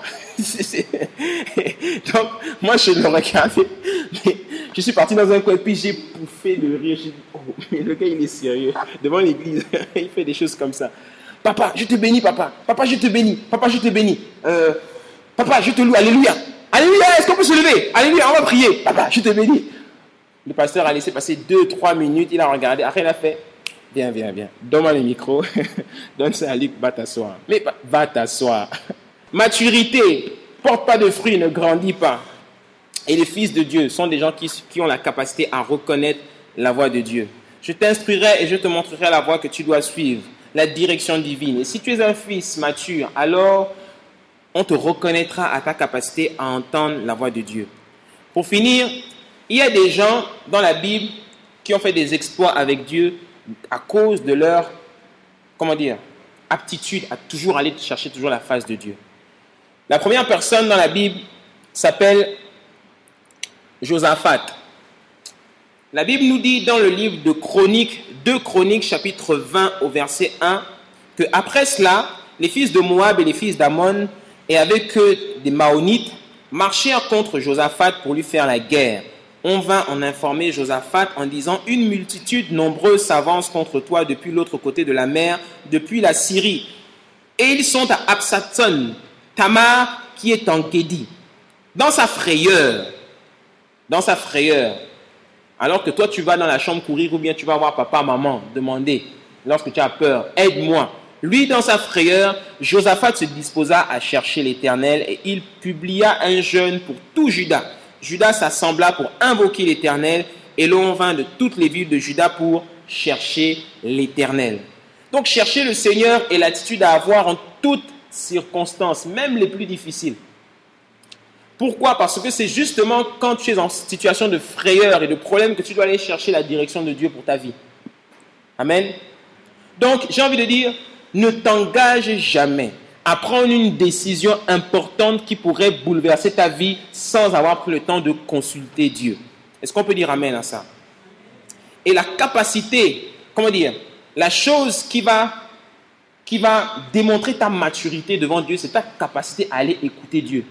Donc, moi, je le regardais. Mais je suis parti dans un coin, puis j'ai bouffé de rire. J'ai dit, oh, mais le gars, il est sérieux. Devant l'église, il fait des choses comme ça. Papa, je te bénis, papa. Papa, je te bénis. Papa, je te bénis. Euh, Papa, je te loue, alléluia. Alléluia, est-ce qu'on peut se lever? Alléluia, on va prier. Papa, je te bénis. Le pasteur a laissé passer deux, trois minutes, il a regardé. Après, il a fait, viens, viens, viens. Donne-moi le micro. Donne ça à Luc, va t'asseoir. Mais va t'asseoir. Maturité, porte pas de fruits, ne grandit pas. Et les fils de Dieu sont des gens qui, qui ont la capacité à reconnaître la voix de Dieu. Je t'instruirai et je te montrerai la voie que tu dois suivre, la direction divine. Et si tu es un fils mature, alors on te reconnaîtra à ta capacité à entendre la voix de Dieu. Pour finir, il y a des gens dans la Bible qui ont fait des exploits avec Dieu à cause de leur, comment dire, aptitude à toujours aller chercher toujours la face de Dieu. La première personne dans la Bible s'appelle Josaphat. La Bible nous dit dans le livre de Chroniques, deux Chroniques, chapitre vingt au verset un, que après cela, les fils de Moab et les fils d'Ammon, et avec eux des Maonites, marchèrent contre Josaphat pour lui faire la guerre. On vint en informer Josaphat en disant « Une multitude nombreuse s'avance contre toi depuis l'autre côté de la mer, depuis la Syrie. Et ils sont à Absaton, Tamar qui est en Guédi. Dans sa frayeur, dans sa frayeur, alors que toi tu vas dans la chambre courir ou bien tu vas voir papa, maman, demander, lorsque tu as peur, aide-moi. Lui, dans sa frayeur, Josaphat se disposa à chercher l'Éternel et il publia un jeûne pour tout Juda. Juda s'assembla pour invoquer l'Éternel et l'on vint de toutes les villes de Juda pour chercher l'Éternel. Donc, chercher le Seigneur est l'attitude à avoir en toutes circonstances, même les plus difficiles. Pourquoi? Parce que c'est justement quand tu es en situation de frayeur et de problème que tu dois aller chercher la direction de Dieu pour ta vie. Amen. Donc, j'ai envie de dire, ne t'engage jamais à prendre une décision importante qui pourrait bouleverser ta vie sans avoir pris le temps de consulter Dieu. Est-ce qu'on peut dire amen à ça? Et la capacité, comment dire, la chose qui va, qui va démontrer ta maturité devant Dieu, c'est ta capacité à aller écouter Dieu.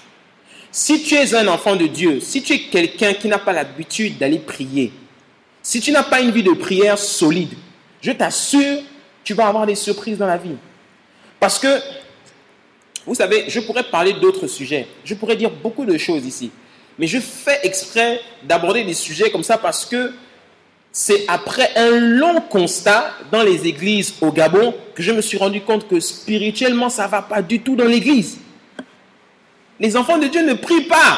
Si tu es un enfant de Dieu, si tu es quelqu'un qui n'a pas l'habitude d'aller prier, si tu n'as pas une vie de prière solide, je t'assure, tu vas avoir des surprises dans la vie. Parce que, vous savez, je pourrais parler d'autres sujets. Je pourrais dire beaucoup de choses ici. Mais je fais exprès d'aborder des sujets comme ça parce que c'est après un long constat dans les églises au Gabon que je me suis rendu compte que spirituellement, ça ne va pas du tout dans l'église. Les enfants de Dieu ne prient pas.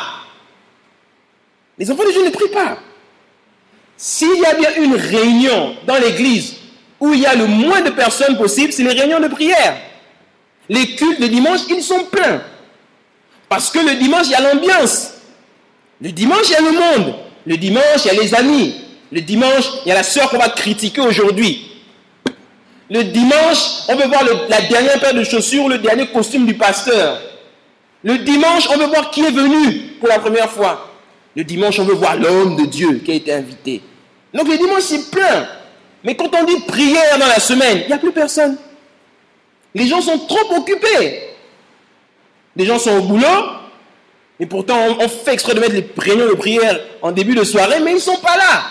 Les enfants de Dieu ne prient pas. S'il y a bien une réunion dans l'église où il y a le moins de personnes possible, c'est les réunions de prière. Les cultes de dimanche, ils sont pleins. Parce que le dimanche, il y a l'ambiance. Le dimanche, il y a le monde. Le dimanche, il y a les amis. Le dimanche, il y a la sœur qu'on va critiquer aujourd'hui. Le dimanche, on veut voir le, la dernière paire de chaussures, le dernier costume du pasteur. Le dimanche, on veut voir qui est venu pour la première fois. Le dimanche, on veut voir l'homme de Dieu qui a été invité. Donc le dimanche, c'est plein. Mais quand on dit prière dans la semaine, il n'y a plus personne. Les gens sont trop occupés. Les gens sont au boulot, et pourtant on, on fait exprès de mettre les réunions de prière en début de soirée, mais ils ne sont pas là.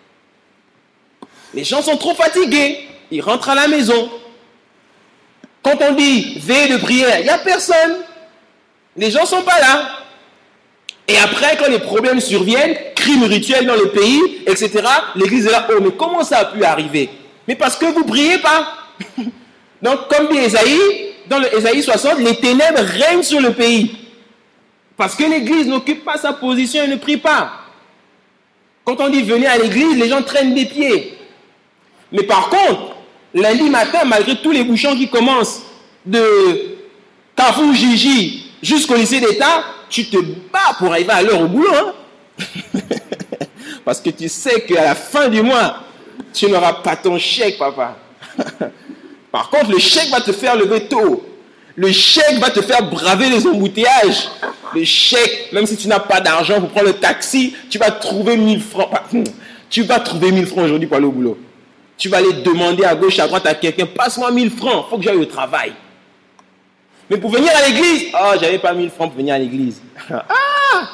Les gens sont trop fatigués. Ils rentrent à la maison. Quand on dit veille de prière, il n'y a personne. Les gens ne sont pas là. Et après, quand les problèmes surviennent, crimes rituels dans le pays, et cetera, l'église est là, oh, mais comment ça a pu arriver? Mais parce que vous ne priez pas. Donc, comme dit Ésaïe, dans le Ésaïe soixante, les ténèbres règnent sur le pays. Parce que l'église n'occupe pas sa position et ne prie pas. Quand on dit venez à l'église, les gens traînent des pieds. Mais par contre, lundi matin, malgré tous les bouchons qui commencent de Carrefour Gigi jusqu'au lycée d'État, tu te bats pour arriver à l'heure au boulot. Hein? Parce que tu sais qu'à la fin du mois, tu n'auras pas ton chèque, papa. Par contre, le chèque va te faire lever tôt. Le chèque va te faire braver les embouteillages. Le chèque, même si tu n'as pas d'argent pour prendre le taxi, tu vas trouver mille francs. Tu vas trouver mille francs aujourd'hui pour aller au boulot. Tu vas aller demander à gauche, à droite à quelqu'un, passe-moi mille francs, il faut que j'aille au travail. Mais pour venir à l'église, oh, j'avais pas mille francs pour venir à l'église. Ah!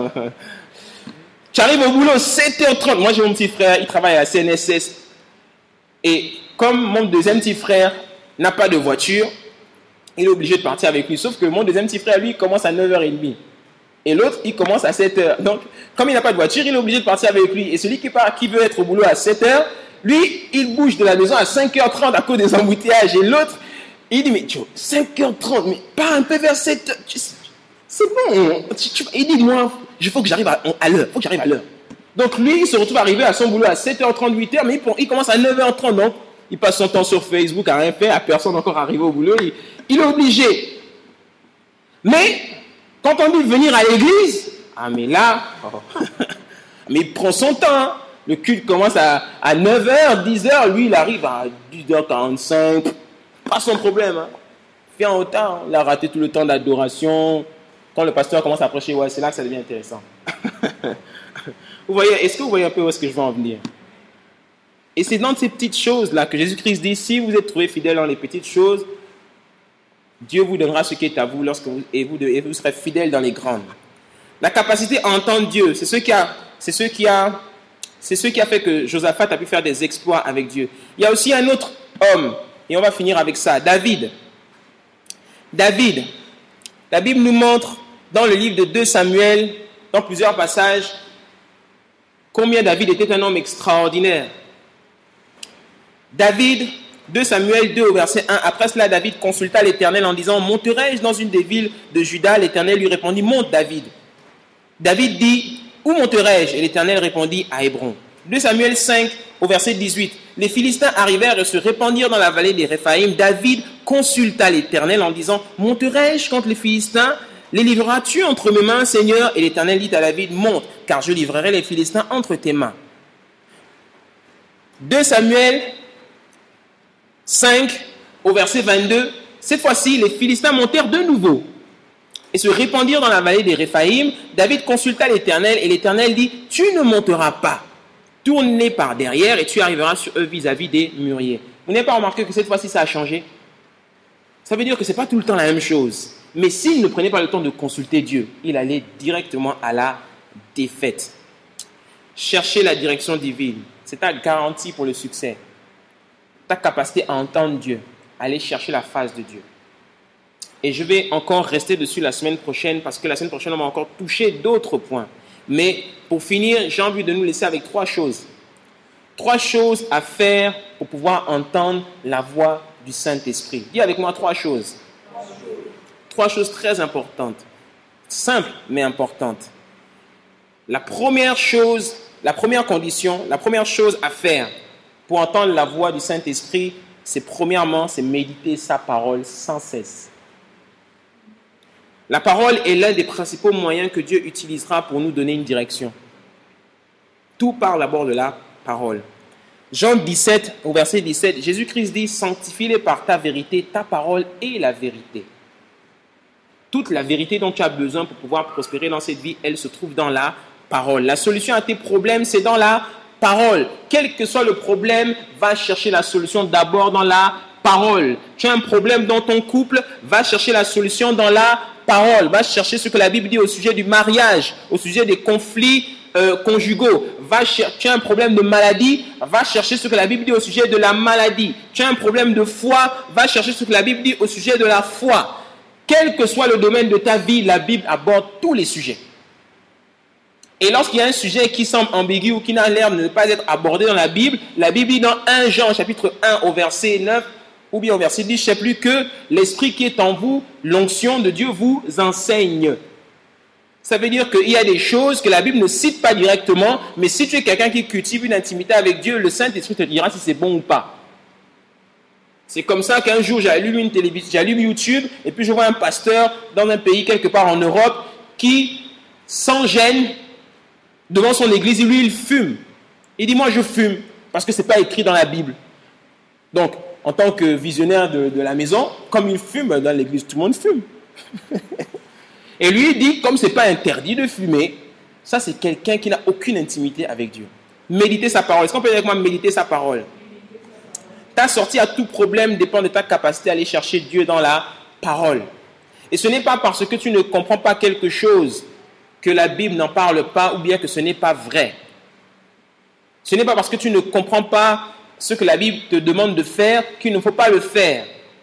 Tu arrives au boulot, sept heures trente. Moi, j'ai mon petit frère, il travaille à la C N S S. Et comme mon deuxième petit frère n'a pas de voiture, il est obligé de partir avec lui. Sauf que mon deuxième petit frère, lui, il commence à neuf heures trente. Et l'autre, il commence à sept heures. Donc, comme il n'a pas de voiture, il est obligé de partir avec lui. Et celui qui part, qui veut être au boulot à sept heures, lui, il bouge de la maison à cinq heures trente à cause des embouteillages. Et l'autre, il dit, mais tu vois, cinq heures trente, mais pas un peu vers sept heures. C'est bon. Tu, tu, il dit, moi, il faut que j'arrive à, à l'heure. Il faut que j'arrive à l'heure. Donc, lui, il se retrouve arrivé à son boulot à sept heures trente, huit heures, mais il, il commence à neuf heures trente. Donc, il passe son temps sur Facebook à rien faire, à personne encore arrivé au boulot. Il, il est obligé. Mais, quand on dit venir à l'église, ah, mais là, oh, mais il prend son temps. Hein. Le culte commence à, à neuf heures, dix heures. Lui, il arrive à dix heures quarante-cinq. Pas son problème. Hein. Viens au temps. Il a raté tout le temps d'adoration. Quand le pasteur commence à prêcher, ouais, c'est là que ça devient intéressant. Vous voyez, est-ce que vous voyez un peu où est-ce que je veux en venir? Et c'est dans ces petites choses-là que Jésus-Christ dit, si vous êtes trouvé fidèle dans les petites choses, Dieu vous donnera ce qui est à vous, lorsque vous, et, vous et vous serez fidèle dans les grandes. La capacité à entendre Dieu, c'est ce qui a, c'est ce qui a, c'est ce qui a fait que Josaphat a pu faire des exploits avec Dieu. Il y a aussi un autre homme, et on va finir avec ça, David. David, la Bible nous montre dans le livre de deux Samuel, dans plusieurs passages, combien David était un homme extraordinaire. David, deux Samuel deux au verset un, après cela David consulta l'Éternel en disant, monterai-je dans une des villes de Juda? L'Éternel lui répondit, monte David. David dit, où monterai-je? Et l'Éternel répondit, à Hébron. deux Samuel cinq au verset dix-huit, les Philistins arrivèrent et se répandirent dans la vallée des Réphaïm. David consulta l'Éternel en disant, monterai-je contre les Philistins? Les livreras-tu entre mes mains, Seigneur? Et l'Éternel dit à David, monte, car je livrerai les Philistins entre tes mains. deux Samuel cinq au verset vingt-deux, cette fois-ci, les Philistins montèrent de nouveau et se répandirent dans la vallée des Réphaïm. David consulta l'Éternel et l'Éternel dit, tu ne monteras pas, tourne-les par derrière et tu arriveras sur eux vis-à-vis des mûriers. Vous n'avez pas remarqué que cette fois-ci ça a changé? Ça veut dire que ce n'est pas tout le temps la même chose. Mais s'il ne prenait pas le temps de consulter Dieu, il allait directement à la défaite. Chercher la direction divine, c'est ta garantie pour le succès. Ta capacité à entendre Dieu, aller chercher la face de Dieu. Et je vais encore rester dessus la semaine prochaine, parce que la semaine prochaine, on va encore toucher d'autres points. Mais pour finir, j'ai envie de nous laisser avec trois choses. Trois choses à faire pour pouvoir entendre la voix du Saint-Esprit. Dis avec moi trois choses. Trois choses très importantes. Simples, mais importantes. La première chose, la première condition, la première chose à faire pour entendre la voix du Saint-Esprit, c'est premièrement, c'est méditer sa parole sans cesse. La parole est l'un des principaux moyens que Dieu utilisera pour nous donner une direction. Tout part d'abord de la parole. Jean dix-sept, au verset dix-sept, Jésus-Christ dit, sanctifie-les par ta vérité, ta parole est la vérité. Toute la vérité dont tu as besoin pour pouvoir prospérer dans cette vie, elle se trouve dans la parole. La solution à tes problèmes, c'est dans la parole. Quel que soit le problème, va chercher la solution d'abord dans la parole. Tu as un problème dans ton couple, va chercher la solution dans la parole. Va chercher ce que la Bible dit au sujet du mariage, au sujet des conflits euh, conjugaux. Va cher- tu as un problème de maladie, va chercher ce que la Bible dit au sujet de la maladie. Tu as un problème de foi, va chercher ce que la Bible dit au sujet de la foi. Quel que soit le domaine de ta vie, la Bible aborde tous les sujets. Et lorsqu'il y a un sujet qui semble ambigu ou qui n'a l'air de ne pas être abordé dans la Bible, la Bible dit dans un Jean chapitre un au verset neuf ou bien au verset dix, je ne sais plus, que l'Esprit qui est en vous, l'onction de Dieu vous enseigne. Ça veut dire qu'il y a des choses que la Bible ne cite pas directement, mais si tu es quelqu'un qui cultive une intimité avec Dieu, le Saint-Esprit te dira si c'est bon ou pas. C'est comme ça qu'un jour j'allume une télévision, j'allume YouTube et puis je vois un pasteur dans un pays quelque part en Europe qui, sans gêne, devant son église, lui il fume. Il dit moi je fume parce que ce n'est pas écrit dans la Bible. Donc en tant que visionnaire de, de la maison, comme il fume dans l'église, tout le monde fume. Et lui il dit comme ce n'est pas interdit de fumer, ça c'est quelqu'un qui n'a aucune intimité avec Dieu. Méditer sa parole. Est-ce qu'on peut dire avec moi méditer sa parole? Ta sortie à tout problème dépend de ta capacité à aller chercher Dieu dans la parole. Et ce n'est pas parce que tu ne comprends pas quelque chose que la Bible n'en parle pas ou bien que ce n'est pas vrai. Ce n'est pas parce que tu ne comprends pas ce que la Bible te demande de faire qu'il ne faut pas le faire.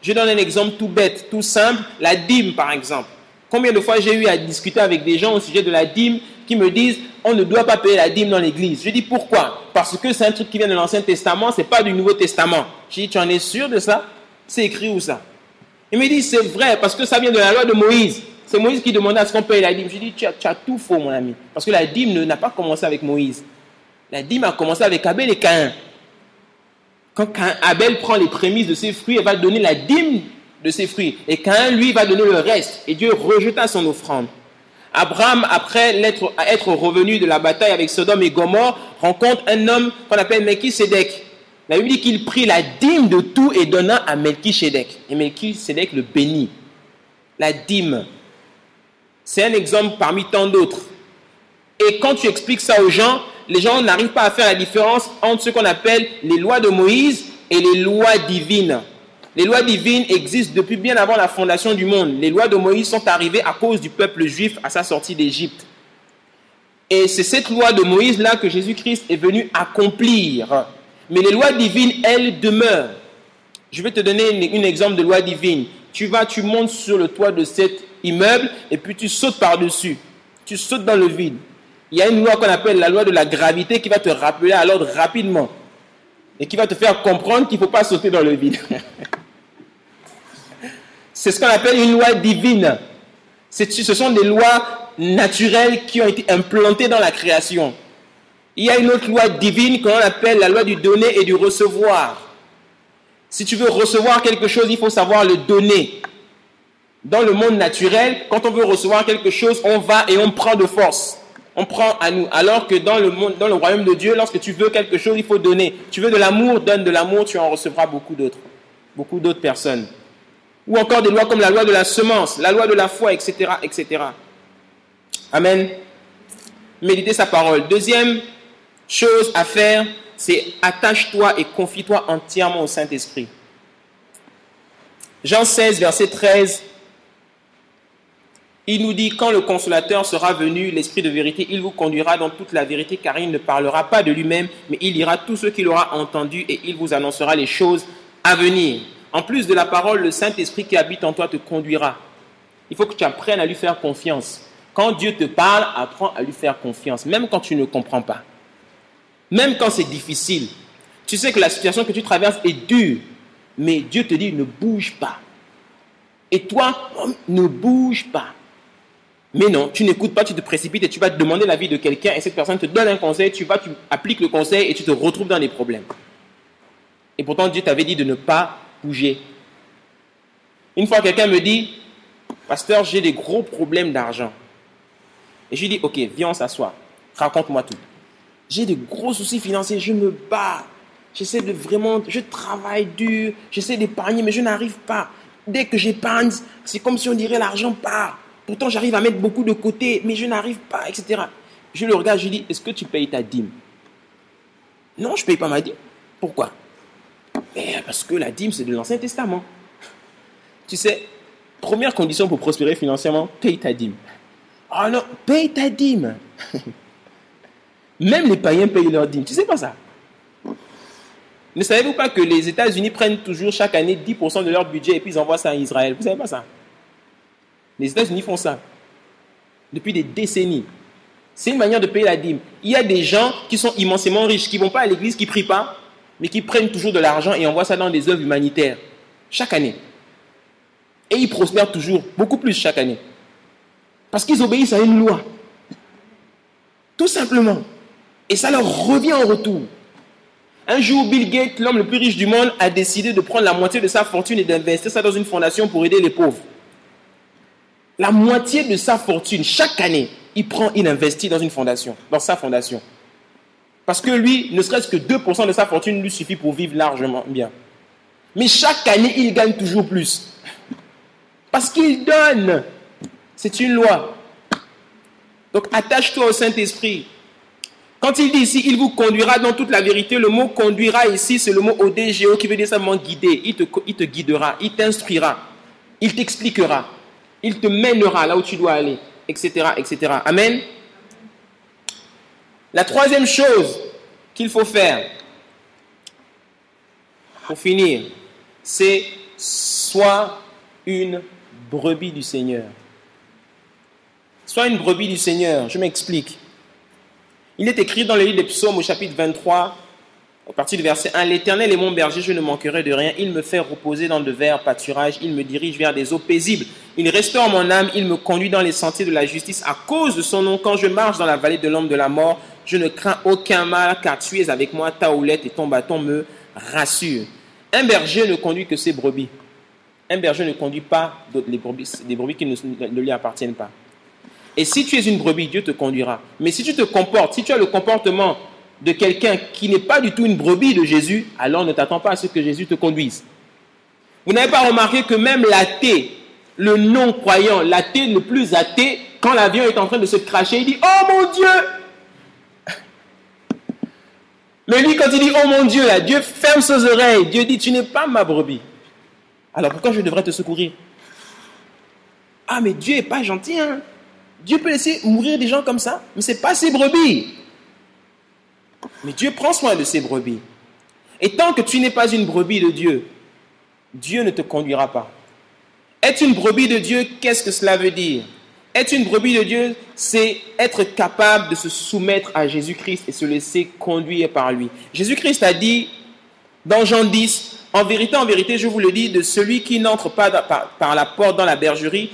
Je donne un exemple tout bête, tout simple, la dîme par exemple. Combien de fois j'ai eu à discuter avec des gens au sujet de la dîme qui me disent on ne doit pas payer la dîme dans l'église. Je dis pourquoi? Parce que c'est un truc qui vient de l'Ancien Testament, c'est pas du Nouveau Testament. Je dis tu en es sûr de ça? C'est écrit où ça? Il me dit c'est vrai parce que ça vient de la loi de Moïse. C'est Moïse qui demandait à ce qu'on paye la dîme. Je dis tu as, tu as tout faux mon ami. Parce que la dîme ne, n'a pas commencé avec Moïse. La dîme a commencé avec Abel et Caïn. Quand Abel prend les prémices de ses fruits, il va donner la dîme de ses fruits. Et Caïn, lui, va donner le reste. Et Dieu rejeta son offrande. Abraham, après l'être, être revenu de la bataille avec Sodome et Gomorrhe, rencontre un homme qu'on appelle Melchisédek. La Bible dit qu'il prit la dîme de tout et donna à Melchisédek. Et Melchisédek le bénit. La dîme. C'est un exemple parmi tant d'autres. Et quand tu expliques ça aux gens, les gens n'arrivent pas à faire la différence entre ce qu'on appelle les lois de Moïse et les lois divines. Les lois divines existent depuis bien avant la fondation du monde. Les lois de Moïse sont arrivées à cause du peuple juif à sa sortie d'Égypte. Et c'est cette loi de Moïse-là que Jésus-Christ est venu accomplir. Mais les lois divines, elles demeurent. Je vais te donner un exemple de loi divine. Tu vas, tu montes sur le toit de cet immeuble et puis tu sautes par-dessus. Tu sautes dans le vide. Il y a une loi qu'on appelle la loi de la gravité qui va te rappeler à l'ordre rapidement et qui va te faire comprendre qu'il ne faut pas sauter dans le vide. C'est ce qu'on appelle une loi divine. C'est, ce sont des lois naturelles qui ont été implantées dans la création. Il y a une autre loi divine qu'on appelle la loi du donner et du recevoir. Si tu veux recevoir quelque chose, il faut savoir le donner. Dans le monde naturel, quand on veut recevoir quelque chose, on va et on prend de force. On prend à nous. Alors que dans le monde, dans le royaume de Dieu, lorsque tu veux quelque chose, il faut donner. Tu veux de l'amour, donne de l'amour, tu en recevras beaucoup d'autres. Beaucoup d'autres personnes. Ou encore des lois comme la loi de la semence, la loi de la foi, et cetera, et cetera. Amen. Méditez sa parole. Deuxième chose à faire, c'est attache-toi et confie-toi entièrement au Saint-Esprit. Jean seize, verset treize. Il nous dit, quand le consolateur sera venu, l'Esprit de vérité, il vous conduira dans toute la vérité, car il ne parlera pas de lui-même, mais il dira tout ce qu'il aura entendu et il vous annoncera les choses à venir. En plus de la parole, le Saint-Esprit qui habite en toi te conduira. Il faut que tu apprennes à lui faire confiance. Quand Dieu te parle, apprends à lui faire confiance, même quand tu ne comprends pas. Même quand c'est difficile. Tu sais que la situation que tu traverses est dure, mais Dieu te dit, ne bouge pas. Et toi, ne bouge pas. Mais non, tu n'écoutes pas, tu te précipites et tu vas te demander l'avis de quelqu'un et cette personne te donne un conseil, tu vas, tu appliques le conseil et tu te retrouves dans des problèmes. Et pourtant, Dieu t'avait dit de ne pas bouger. Une fois, quelqu'un me dit, pasteur, j'ai des gros problèmes d'argent. Et je lui dis, ok, viens, on s'assoit, raconte-moi tout. J'ai des gros soucis financiers, je me bats, j'essaie de vraiment, je travaille dur, j'essaie d'épargner, mais je n'arrive pas. Dès que j'épargne, c'est comme si on dirait l'argent part. Pourtant, j'arrive à mettre beaucoup de côté, mais je n'arrive pas, et cetera. Je le regarde, je lui dis, est-ce que tu payes ta dîme? Non, je ne paye pas ma dîme. Pourquoi? Mais parce que la dîme, c'est de l'Ancien Testament. Tu sais, première condition pour prospérer financièrement, paye ta dîme. Ah non, paye ta dîme. Même les païens payent leur dîme. Tu ne sais pas ça? Ne savez-vous pas que les États-Unis prennent toujours chaque année dix pour cent de leur budget et puis ils envoient ça à Israël? Vous ne savez pas ça? Les États-Unis font ça depuis des décennies. C'est une manière de payer la dîme. Il y a des gens qui sont immensément riches, qui ne vont pas à l'église, qui ne prient pas, mais qui prennent toujours de l'argent et envoient ça dans des œuvres humanitaires. Chaque année. Et ils prospèrent toujours, beaucoup plus chaque année. Parce qu'ils obéissent à une loi. Tout simplement. Et ça leur revient en retour. Un jour, Bill Gates, l'homme le plus riche du monde, a décidé de prendre la moitié de sa fortune et d'investir ça dans une fondation pour aider les pauvres. La moitié de sa fortune, chaque année, il prend, il investit dans une fondation, dans sa fondation. Parce que lui, ne serait-ce que deux pour cent de sa fortune lui suffit pour vivre largement bien. Mais chaque année, il gagne toujours plus. Parce qu'il donne. C'est une loi. Donc, attache-toi au Saint-Esprit. Quand il dit ici, il vous conduira dans toute la vérité, le mot conduira ici, c'est le mot O D G O qui veut dire simplement guider. Il te, il te guidera, il t'instruira, il t'expliquera, il te mènera là où tu dois aller, et cetera, et cetera. Amen. La troisième chose qu'il faut faire, pour finir, c'est Sois une brebis du Seigneur. Sois une brebis du Seigneur. Je m'explique. Il est écrit dans le livre des Psaumes au chapitre vingt-trois, à partir du verset un, « L'Éternel est mon berger, je ne manquerai de rien. Il me fait reposer dans de verts pâturages. Il me dirige vers des eaux paisibles. Il restaure mon âme. Il me conduit dans les sentiers de la justice à cause de son nom. Quand je marche dans la vallée de l'ombre de la mort, je ne crains aucun mal, car tu es avec moi. Ta houlette et ton bâton me rassurent. » Un berger ne conduit que ses brebis. Un berger ne conduit pas les brebis, des brebis qui ne, ne lui appartiennent pas. Et si tu es une brebis, Dieu te conduira. Mais si tu te comportes, si tu as le comportement de quelqu'un qui n'est pas du tout une brebis de Jésus, alors ne t'attends pas à ce que Jésus te conduise. Vous n'avez pas remarqué que même l'athée, le non-croyant, l'athée le plus athée, quand l'avion est en train de se cracher, il dit « Oh mon Dieu !» Mais lui, quand il dit « Oh mon Dieu », là, Dieu ferme ses oreilles. Dieu dit « Tu n'es pas ma brebis. Alors pourquoi je devrais te secourir ?» Ah, mais Dieu n'est pas gentil, hein. Dieu peut laisser mourir des gens comme ça, mais ce n'est pas ses brebis. Mais Dieu prend soin de ses brebis. Et tant que tu n'es pas une brebis de Dieu, Dieu ne te conduira pas. Être une brebis de Dieu, qu'est-ce que cela veut dire? Être une brebis de Dieu, c'est être capable de se soumettre à Jésus-Christ et se laisser conduire par lui. Jésus-Christ a dit dans Jean dix, « En vérité, en vérité, je vous le dis, de celui qui n'entre pas par, par la porte dans la bergerie,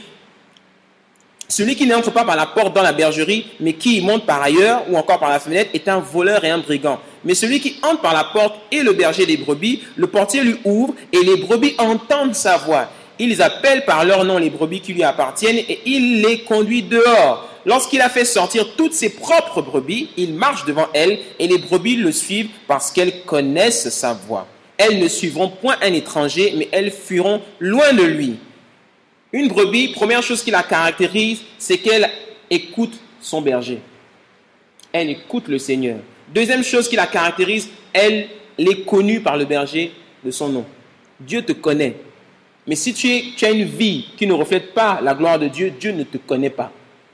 celui qui n'entre pas par la porte dans la bergerie, mais qui y monte par ailleurs ou encore par la fenêtre, est un voleur et un brigand. Mais celui qui entre par la porte est le berger des brebis, le portier lui ouvre et les brebis entendent sa voix. Ils appellent par leur nom les brebis qui lui appartiennent et il les conduit dehors. Lorsqu'il a fait sortir toutes ses propres brebis, il marche devant elles et les brebis le suivent parce qu'elles connaissent sa voix. Elles ne suivront point un étranger, mais elles fuiront loin de lui. Une brebis, première chose qui la caractérise, c'est qu'elle écoute son berger. Elle écoute le Seigneur. Deuxième chose qui la caractérise, elle est connue par le berger de son nom. Dieu te connaît. Mais si tu, es, tu as une vie qui ne reflète pas la gloire de Dieu, Dieu ne te connaît pas.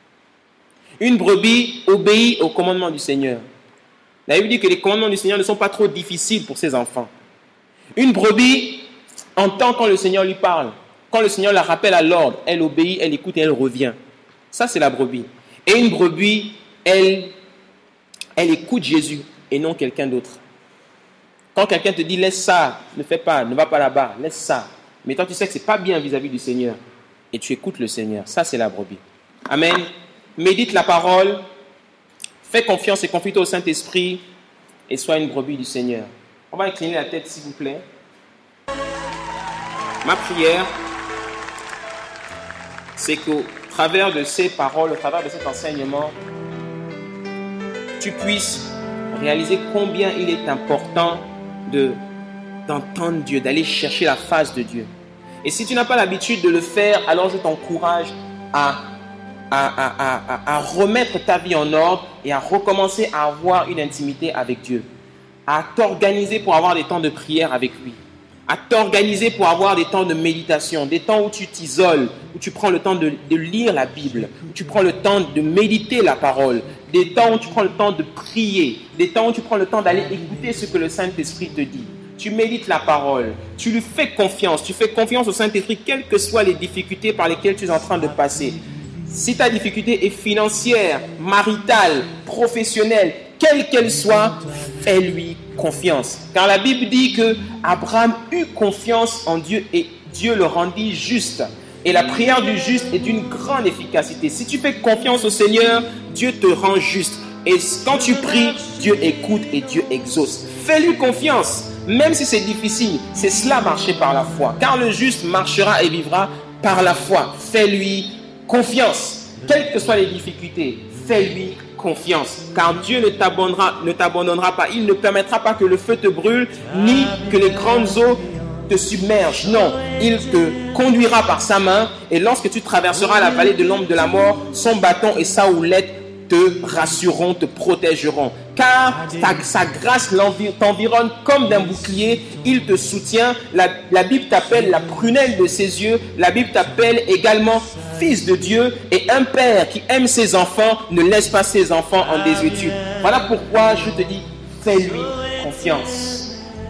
Une brebis obéit aux commandements du Seigneur. La Bible dit que les commandements du Seigneur ne sont pas trop difficiles pour ses enfants. Une brebis entend quand le Seigneur lui parle. Quand le Seigneur la rappelle à l'ordre, elle obéit, elle écoute et elle revient. Ça, c'est la brebis. Et une brebis, elle, elle écoute Jésus et non quelqu'un d'autre. Quand quelqu'un te dit « laisse ça, ne fais pas, ne va pas là-bas, laisse ça », mais toi tu sais que ce n'est pas bien vis-à-vis du Seigneur et tu écoutes le Seigneur, ça c'est la brebis. Amen. Médite la parole, fais confiance et confie-toi au Saint-Esprit et sois une brebis du Seigneur. On va incliner la tête s'il vous plaît. Ma prière, c'est qu'au travers de ces paroles, au travers de cet enseignement, tu puisses réaliser combien il est important de, d'entendre Dieu, d'aller chercher la face de Dieu. Et si tu n'as pas l'habitude de le faire, alors je t'encourage à, à, à, à, à remettre ta vie en ordre et à recommencer à avoir une intimité avec Dieu, à t'organiser pour avoir des temps de prière avec lui, à t'organiser pour avoir des temps de méditation, des temps où tu t'isoles, où tu prends le temps de, de lire la Bible, où tu prends le temps de méditer la parole, des temps où tu prends le temps de prier, des temps où tu prends le temps d'aller écouter ce que le Saint-Esprit te dit. Tu médites la parole, tu lui fais confiance, tu fais confiance au Saint-Esprit, quelles que soient les difficultés par lesquelles tu es en train de passer. Si ta difficulté est financière, maritale, professionnelle, quelle qu'elle soit, fais-lui confiance. Car la Bible dit que Abraham eut confiance en Dieu et Dieu le rendit juste. Et la prière du juste est d'une grande efficacité. Si tu fais confiance au Seigneur, Dieu te rend juste. Et quand tu pries, Dieu écoute et Dieu exauce. Fais-lui confiance. Même si c'est difficile, c'est cela marcher par la foi. Car le juste marchera et vivra par la foi. Fais-lui confiance. Quelles que soient les difficultés, fais-lui confiance. Car Dieu ne t'abandonnera, ne t'abandonnera pas. Il ne permettra pas que le feu te brûle, ni que les grandes eaux te submergent. Non, il te conduira par sa main. Et lorsque tu traverseras la vallée de l'ombre de la mort, son bâton et sa houlette te rassureront, te protégeront. Car ta, sa grâce t'environne comme d'un bouclier. Il te soutient. La, la Bible t'appelle la prunelle de ses yeux. La Bible t'appelle également fils de Dieu. Et un père qui aime ses enfants ne laisse pas ses enfants en désuétude. Voilà pourquoi je te dis, fais-lui confiance.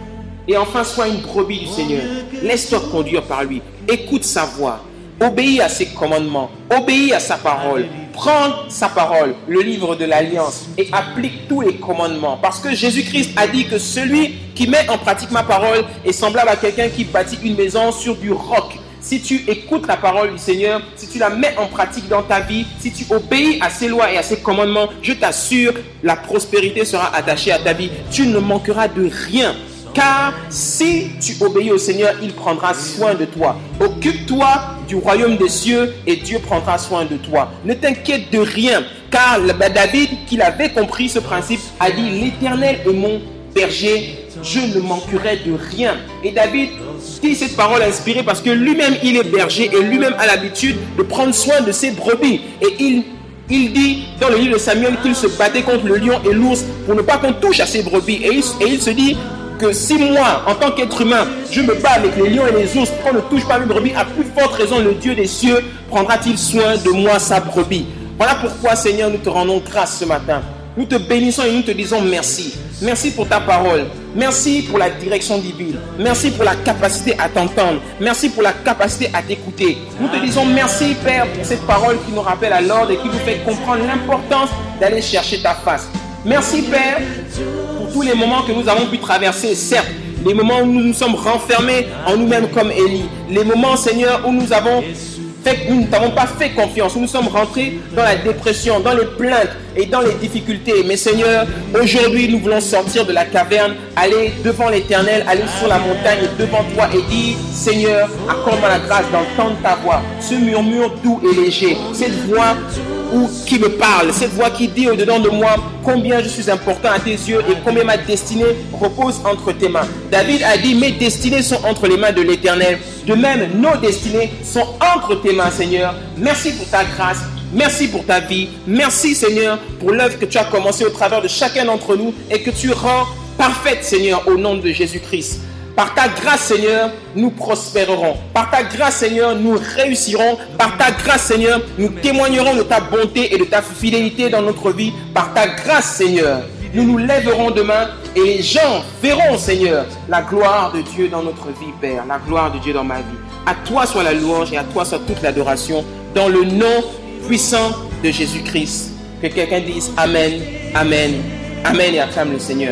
Et enfin, sois une brebis du Seigneur. Laisse-toi conduire par lui. Écoute sa voix. Obéis à ses commandements. Obéis à sa parole. Prends sa parole, le livre de l'Alliance, et applique tous les commandements. Parce que Jésus-Christ a dit que celui qui met en pratique ma parole est semblable à quelqu'un qui bâtit une maison sur du roc. Si tu écoutes la parole du Seigneur, si tu la mets en pratique dans ta vie, si tu obéis à ses lois et à ses commandements, je t'assure, la prospérité sera attachée à ta vie. Tu ne manqueras de rien. Car si tu obéis au Seigneur, il prendra soin de toi. Occupe-toi du royaume des cieux et Dieu prendra soin de toi. Ne t'inquiète de rien, car David, qui avait compris ce principe, a dit « L'Éternel est mon berger, je ne manquerai de rien. » Et David dit cette parole inspirée parce que lui-même, il est berger et lui-même a l'habitude de prendre soin de ses brebis. Et il Il dit dans le livre de Samuel qu'il se battait contre le lion et l'ours pour ne pas qu'on touche à ses brebis. Et il, et il se dit que si moi, en tant qu'être humain, je me bats avec les lions et les ours, qu'on ne touche pas mes brebis, à plus forte raison, le Dieu des cieux prendra-t-il soin de moi, sa brebis. Voilà pourquoi, Seigneur, nous te rendons grâce ce matin. Nous te bénissons et nous te disons merci. Merci pour ta parole. Merci pour la direction divine. Merci pour la capacité à t'entendre. Merci pour la capacité à t'écouter. Nous te disons merci, Père, pour cette parole qui nous rappelle à l'ordre et qui nous fait comprendre l'importance d'aller chercher ta face. Merci, Père, pour tous les moments que nous avons pu traverser, certes, les moments où nous nous sommes renfermés en nous-mêmes comme Élie, les moments, Seigneur, où nous avons fait, nous n'avons pas fait confiance, où nous sommes rentrés dans la dépression, dans les plaintes et dans les difficultés. Mais Seigneur, aujourd'hui, nous voulons sortir de la caverne, aller devant l'Éternel, aller sur la montagne devant toi et dire, Seigneur, accorde-moi la grâce d'entendre ta voix, ce murmure doux et léger, cette voix ou qui me parle, cette voix qui dit au-dedans de moi combien je suis important à tes yeux et combien ma destinée repose entre tes mains. David a dit, mes destinées sont entre les mains de l'Éternel. De même, nos destinées sont entre tes mains, Seigneur. Merci pour ta grâce. Merci pour ta vie. Merci, Seigneur, pour l'œuvre que tu as commencée au travers de chacun d'entre nous et que tu rends parfaite, Seigneur, au nom de Jésus-Christ. Par ta grâce, Seigneur, nous prospérerons. Par ta grâce, Seigneur, nous réussirons. Par ta grâce, Seigneur, nous témoignerons de ta bonté et de ta fidélité dans notre vie. Par ta grâce, Seigneur, nous nous lèverons demain et les gens verront, Seigneur, la gloire de Dieu dans notre vie, Père. La gloire de Dieu dans ma vie. À toi soit la louange et à toi soit toute l'adoration dans le nom puissant de Jésus-Christ. Que quelqu'un dise Amen, Amen, Amen et acclame le Seigneur.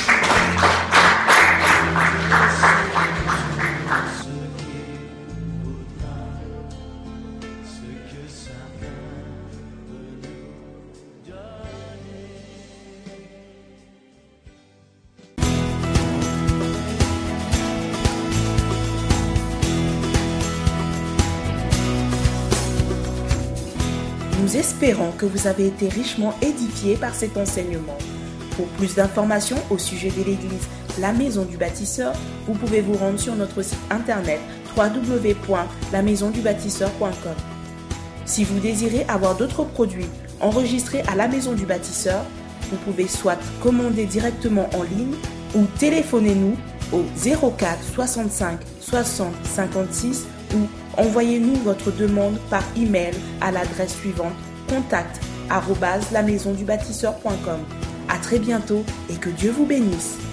Nous espérons que vous avez été richement édifiés par cet enseignement. Pour plus d'informations au sujet de l'église La Maison du Bâtisseur, vous pouvez vous rendre sur notre site internet w w w point la maison du bâtisseur point com. Si vous désirez avoir d'autres produits enregistrés à La Maison du Bâtisseur, vous pouvez soit commander directement en ligne ou téléphonez-nous au zéro quatre soixante-cinq soixante cinquante-six ou envoyez-nous votre demande par email à l'adresse suivante contact arobase la maison du bâtisseur point com. À très bientôt et que Dieu vous bénisse.